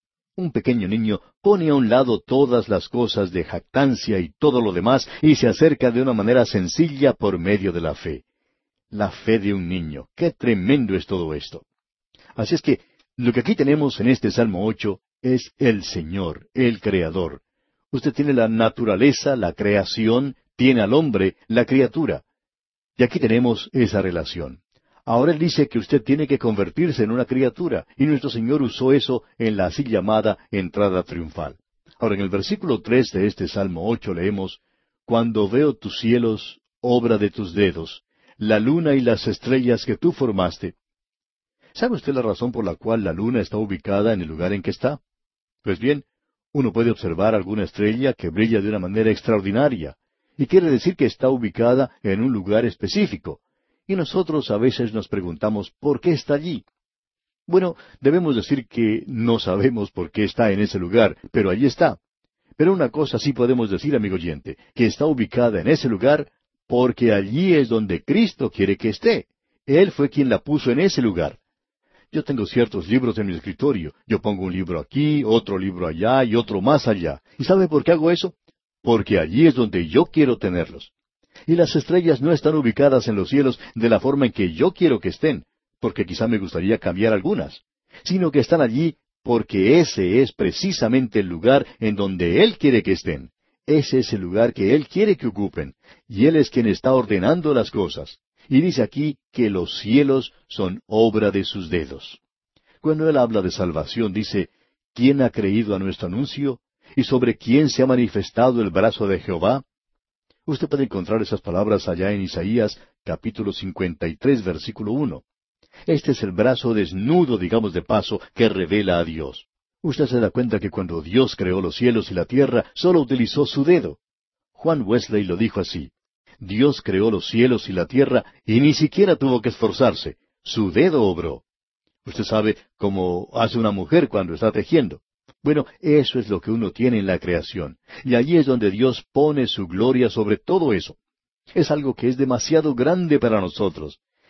Un pequeño niño pone a un lado todas las cosas de jactancia y todo lo demás y se acerca de una manera sencilla por medio de la fe. La fe de un niño. ¡Qué tremendo es todo esto! Así es que lo que aquí tenemos en este Salmo ocho es el Señor, el Creador. Usted tiene la naturaleza, la creación, tiene al hombre, la criatura. Y aquí tenemos esa relación. Ahora Él dice que usted tiene que convertirse en una criatura, y nuestro Señor usó eso en la así llamada entrada triunfal. Ahora, en el versículo tres de este Salmo ocho leemos, Cuando veo tus cielos, obra de tus dedos, la luna y las estrellas que tú formaste. ¿Sabe usted la razón por la cual la luna está ubicada en el lugar en que está? Pues bien, uno puede observar alguna estrella que brilla de una manera extraordinaria, y quiere decir que está ubicada en un lugar específico. Y nosotros a veces nos preguntamos, ¿por qué está allí? Bueno, debemos decir que no sabemos por qué está en ese lugar, pero allí está. Pero una cosa sí podemos decir, amigo oyente, que está ubicada en ese lugar porque allí es donde Cristo quiere que esté. Él fue quien la puso en ese lugar. Yo tengo ciertos libros en mi escritorio. Yo pongo un libro aquí, otro libro allá y otro más allá. ¿Y sabe por qué hago eso? Porque allí es donde yo quiero tenerlos. Y las estrellas no están ubicadas en los cielos de la forma en que yo quiero que estén, porque quizá me gustaría cambiar algunas, sino que están allí porque ese es precisamente el lugar en donde Él quiere que estén. Ese es el lugar que Él quiere que ocupen, y Él es quien está ordenando las cosas. Y dice aquí que los cielos son obra de sus dedos. Cuando Él habla de salvación, dice, ¿quién ha creído a nuestro anuncio? ¿Y sobre quién se ha manifestado el brazo de Jehová? Usted puede encontrar esas palabras allá en Isaías, capítulo cincuenta y tres, versículo uno. Este es el brazo desnudo, digamos de paso, que revela a Dios. Usted se da cuenta que cuando Dios creó los cielos y la tierra, solo utilizó su dedo. Juan Wesley lo dijo así, Dios creó los cielos y la tierra y ni siquiera tuvo que esforzarse. Su dedo obró. Usted sabe cómo hace una mujer cuando está tejiendo. Bueno, eso es lo que uno tiene en la creación. Y allí es donde Dios pone su gloria sobre todo eso. Es algo que es demasiado grande para nosotros.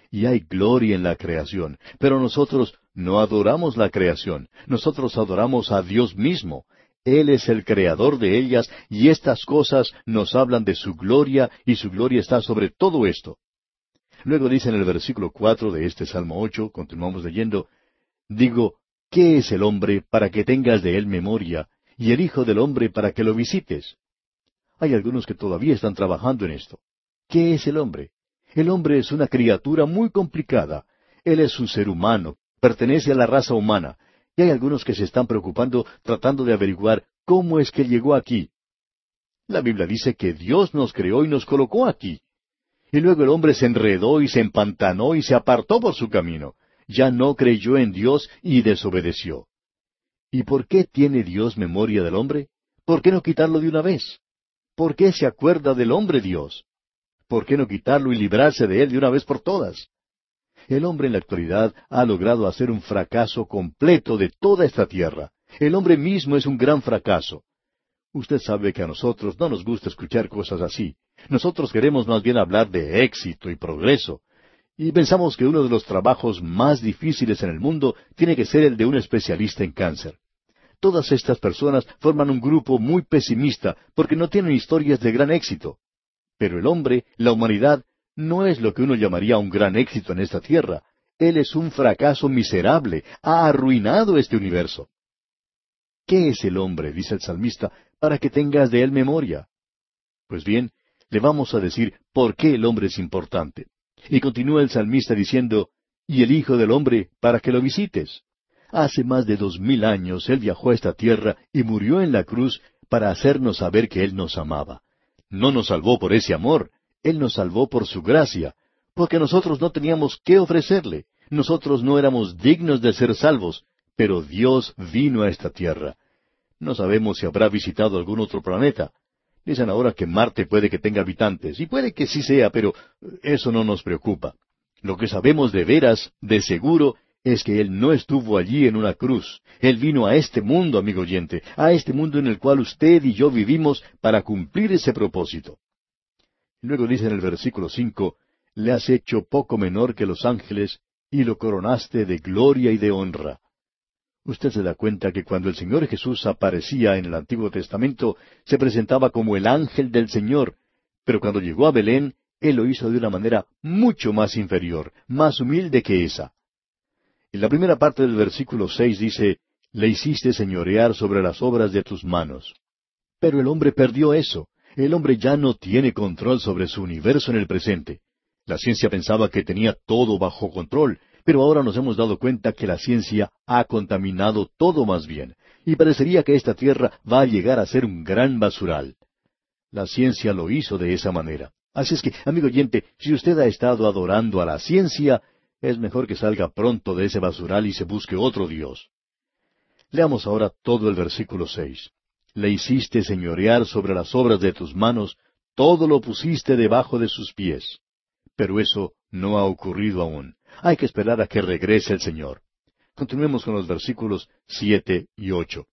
y hay gloria en la creación. Pero nosotros no adoramos la creación, nosotros adoramos a Dios mismo. Él es el creador de ellas, y estas cosas nos hablan de su gloria, y su gloria está sobre todo esto. Luego dice en el versículo cuatro de este Salmo ocho, continuamos leyendo, digo, ¿qué es el hombre para que tengas de él memoria, y el hijo del hombre para que lo visites? Hay algunos que todavía están trabajando en esto. ¿Qué es el hombre? El hombre es una criatura muy complicada. Él es un ser humano, pertenece a la raza humana, y hay algunos que se están preocupando tratando de averiguar cómo es que llegó aquí. La Biblia dice que Dios nos creó y nos colocó aquí. Y luego el hombre se enredó y se empantanó y se apartó por su camino. Ya no creyó en Dios y desobedeció. ¿Y por qué tiene Dios memoria del hombre? ¿Por qué no quitarlo de una vez? ¿Por qué se acuerda del hombre Dios? ¿Por qué no quitarlo y librarse de él de una vez por todas? El hombre en la actualidad ha logrado hacer un fracaso completo de toda esta tierra. El hombre mismo es un gran fracaso. Usted sabe que a nosotros no nos gusta escuchar cosas así. Nosotros queremos más bien hablar de éxito y progreso. Y pensamos que uno de los trabajos más difíciles en el mundo tiene que ser el de un especialista en cáncer. Todas estas personas forman un grupo muy pesimista porque no tienen historias de gran éxito. Pero el hombre, la humanidad, no es lo que uno llamaría un gran éxito en esta tierra. Él es un fracaso miserable, ha arruinado este universo. ¿Qué es el hombre?, dice el salmista, para que tengas de él memoria. Pues bien, le vamos a decir por qué el hombre es importante. Y continúa el salmista diciendo, y el Hijo del Hombre para que lo visites. Hace más de dos mil años Él viajó a esta tierra y murió en la cruz para hacernos saber que Él nos amaba. No nos salvó por ese amor, Él nos salvó por su gracia, porque nosotros no teníamos qué ofrecerle, nosotros no éramos dignos de ser salvos, pero Dios vino a esta tierra. No sabemos si habrá visitado algún otro planeta. Dicen ahora que Marte puede que tenga habitantes, y puede que sí sea, pero eso no nos preocupa. Lo que sabemos de veras, de seguro, es que Él no estuvo allí en una cruz. Él vino a este mundo, amigo oyente, a este mundo en el cual usted y yo vivimos para cumplir ese propósito. Luego dice en el versículo cinco, le has hecho poco menor que los ángeles, y lo coronaste de gloria y de honra. Usted se da cuenta que cuando el Señor Jesús aparecía en el Antiguo Testamento, se presentaba como el ángel del Señor, pero cuando llegó a Belén, Él lo hizo de una manera mucho más inferior, más humilde que esa. En la primera parte del versículo seis dice, le hiciste señorear sobre las obras de tus manos. Pero el hombre perdió eso. El hombre ya no tiene control sobre su universo en el presente. La ciencia pensaba que tenía todo bajo control, pero ahora nos hemos dado cuenta que la ciencia ha contaminado todo más bien, y parecería que esta tierra va a llegar a ser un gran basural. La ciencia lo hizo de esa manera. Así es que, amigo oyente, si usted ha estado adorando a la ciencia, es mejor que salga pronto de ese basural y se busque otro Dios. Leamos ahora todo el versículo seis. Le hiciste señorear sobre las obras de tus manos, todo lo pusiste debajo de sus pies. Pero eso no ha ocurrido aún. Hay que esperar a que regrese el Señor. Continuemos con los versículos siete y ocho.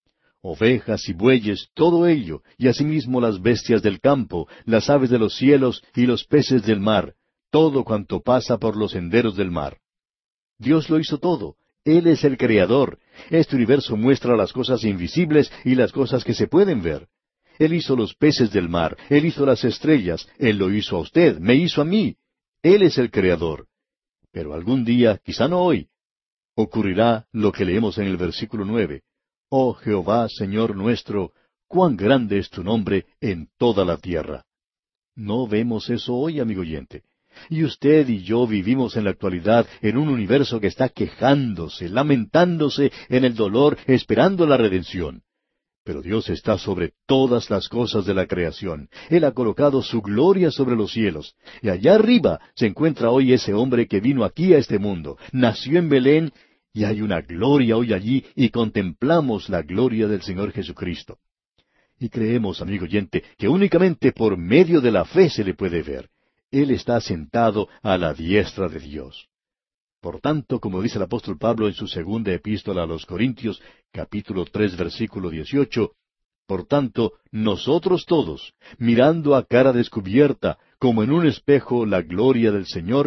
Ovejas y bueyes, todo ello, y asimismo las bestias del campo, las aves de los cielos y los peces del mar, todo cuanto pasa por los senderos del mar. Dios lo hizo todo. Él es el Creador. Este universo muestra las cosas invisibles y las cosas que se pueden ver. Él hizo los peces del mar, Él hizo las estrellas, Él lo hizo a usted, me hizo a mí. Él es el Creador. Pero algún día, quizá no hoy, ocurrirá lo que leemos en el versículo nueve. Oh Jehová, Señor nuestro, cuán grande es tu nombre en toda la tierra. No vemos eso hoy, amigo oyente. Y usted y yo vivimos en la actualidad en un universo que está quejándose, lamentándose en el dolor, esperando la redención. Pero Dios está sobre todas las cosas de la creación. Él ha colocado su gloria sobre los cielos. Y allá arriba se encuentra hoy ese hombre que vino aquí a este mundo. Nació en Belén y hay una gloria hoy allí y contemplamos la gloria del Señor Jesucristo. Y creemos, amigo oyente, que únicamente por medio de la fe se le puede ver. Él está sentado a la diestra de Dios. Por tanto, como dice el apóstol Pablo en su segunda epístola a los Corintios, capítulo tres, versículo dieciocho, por tanto, nosotros todos, mirando a cara descubierta, como en un espejo, la gloria del Señor,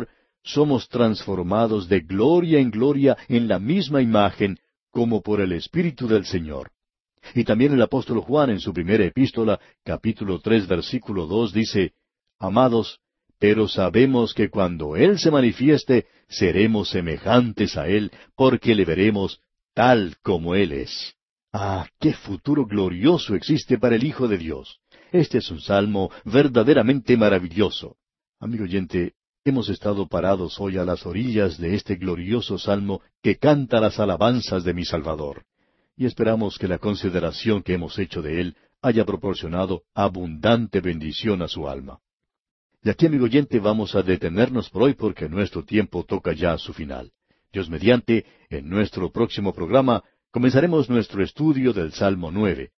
somos transformados de gloria en gloria en la misma imagen, como por el Espíritu del Señor. Y también el apóstol Juan en su primera epístola, capítulo tres, versículo dos, dice, Amados, pero sabemos que cuando Él se manifieste, seremos semejantes a Él, porque le veremos tal como Él es. Ah, qué futuro glorioso existe para el Hijo de Dios. Este es un salmo verdaderamente maravilloso. Amigo oyente, hemos estado parados hoy a las orillas de este glorioso salmo que canta las alabanzas de mi Salvador. Y esperamos que la consideración que hemos hecho de él haya proporcionado abundante bendición a su alma. Y aquí, amigo oyente, vamos a detenernos por hoy porque nuestro tiempo toca ya a su final. Dios mediante, en nuestro próximo programa comenzaremos nuestro estudio del Salmo nueve.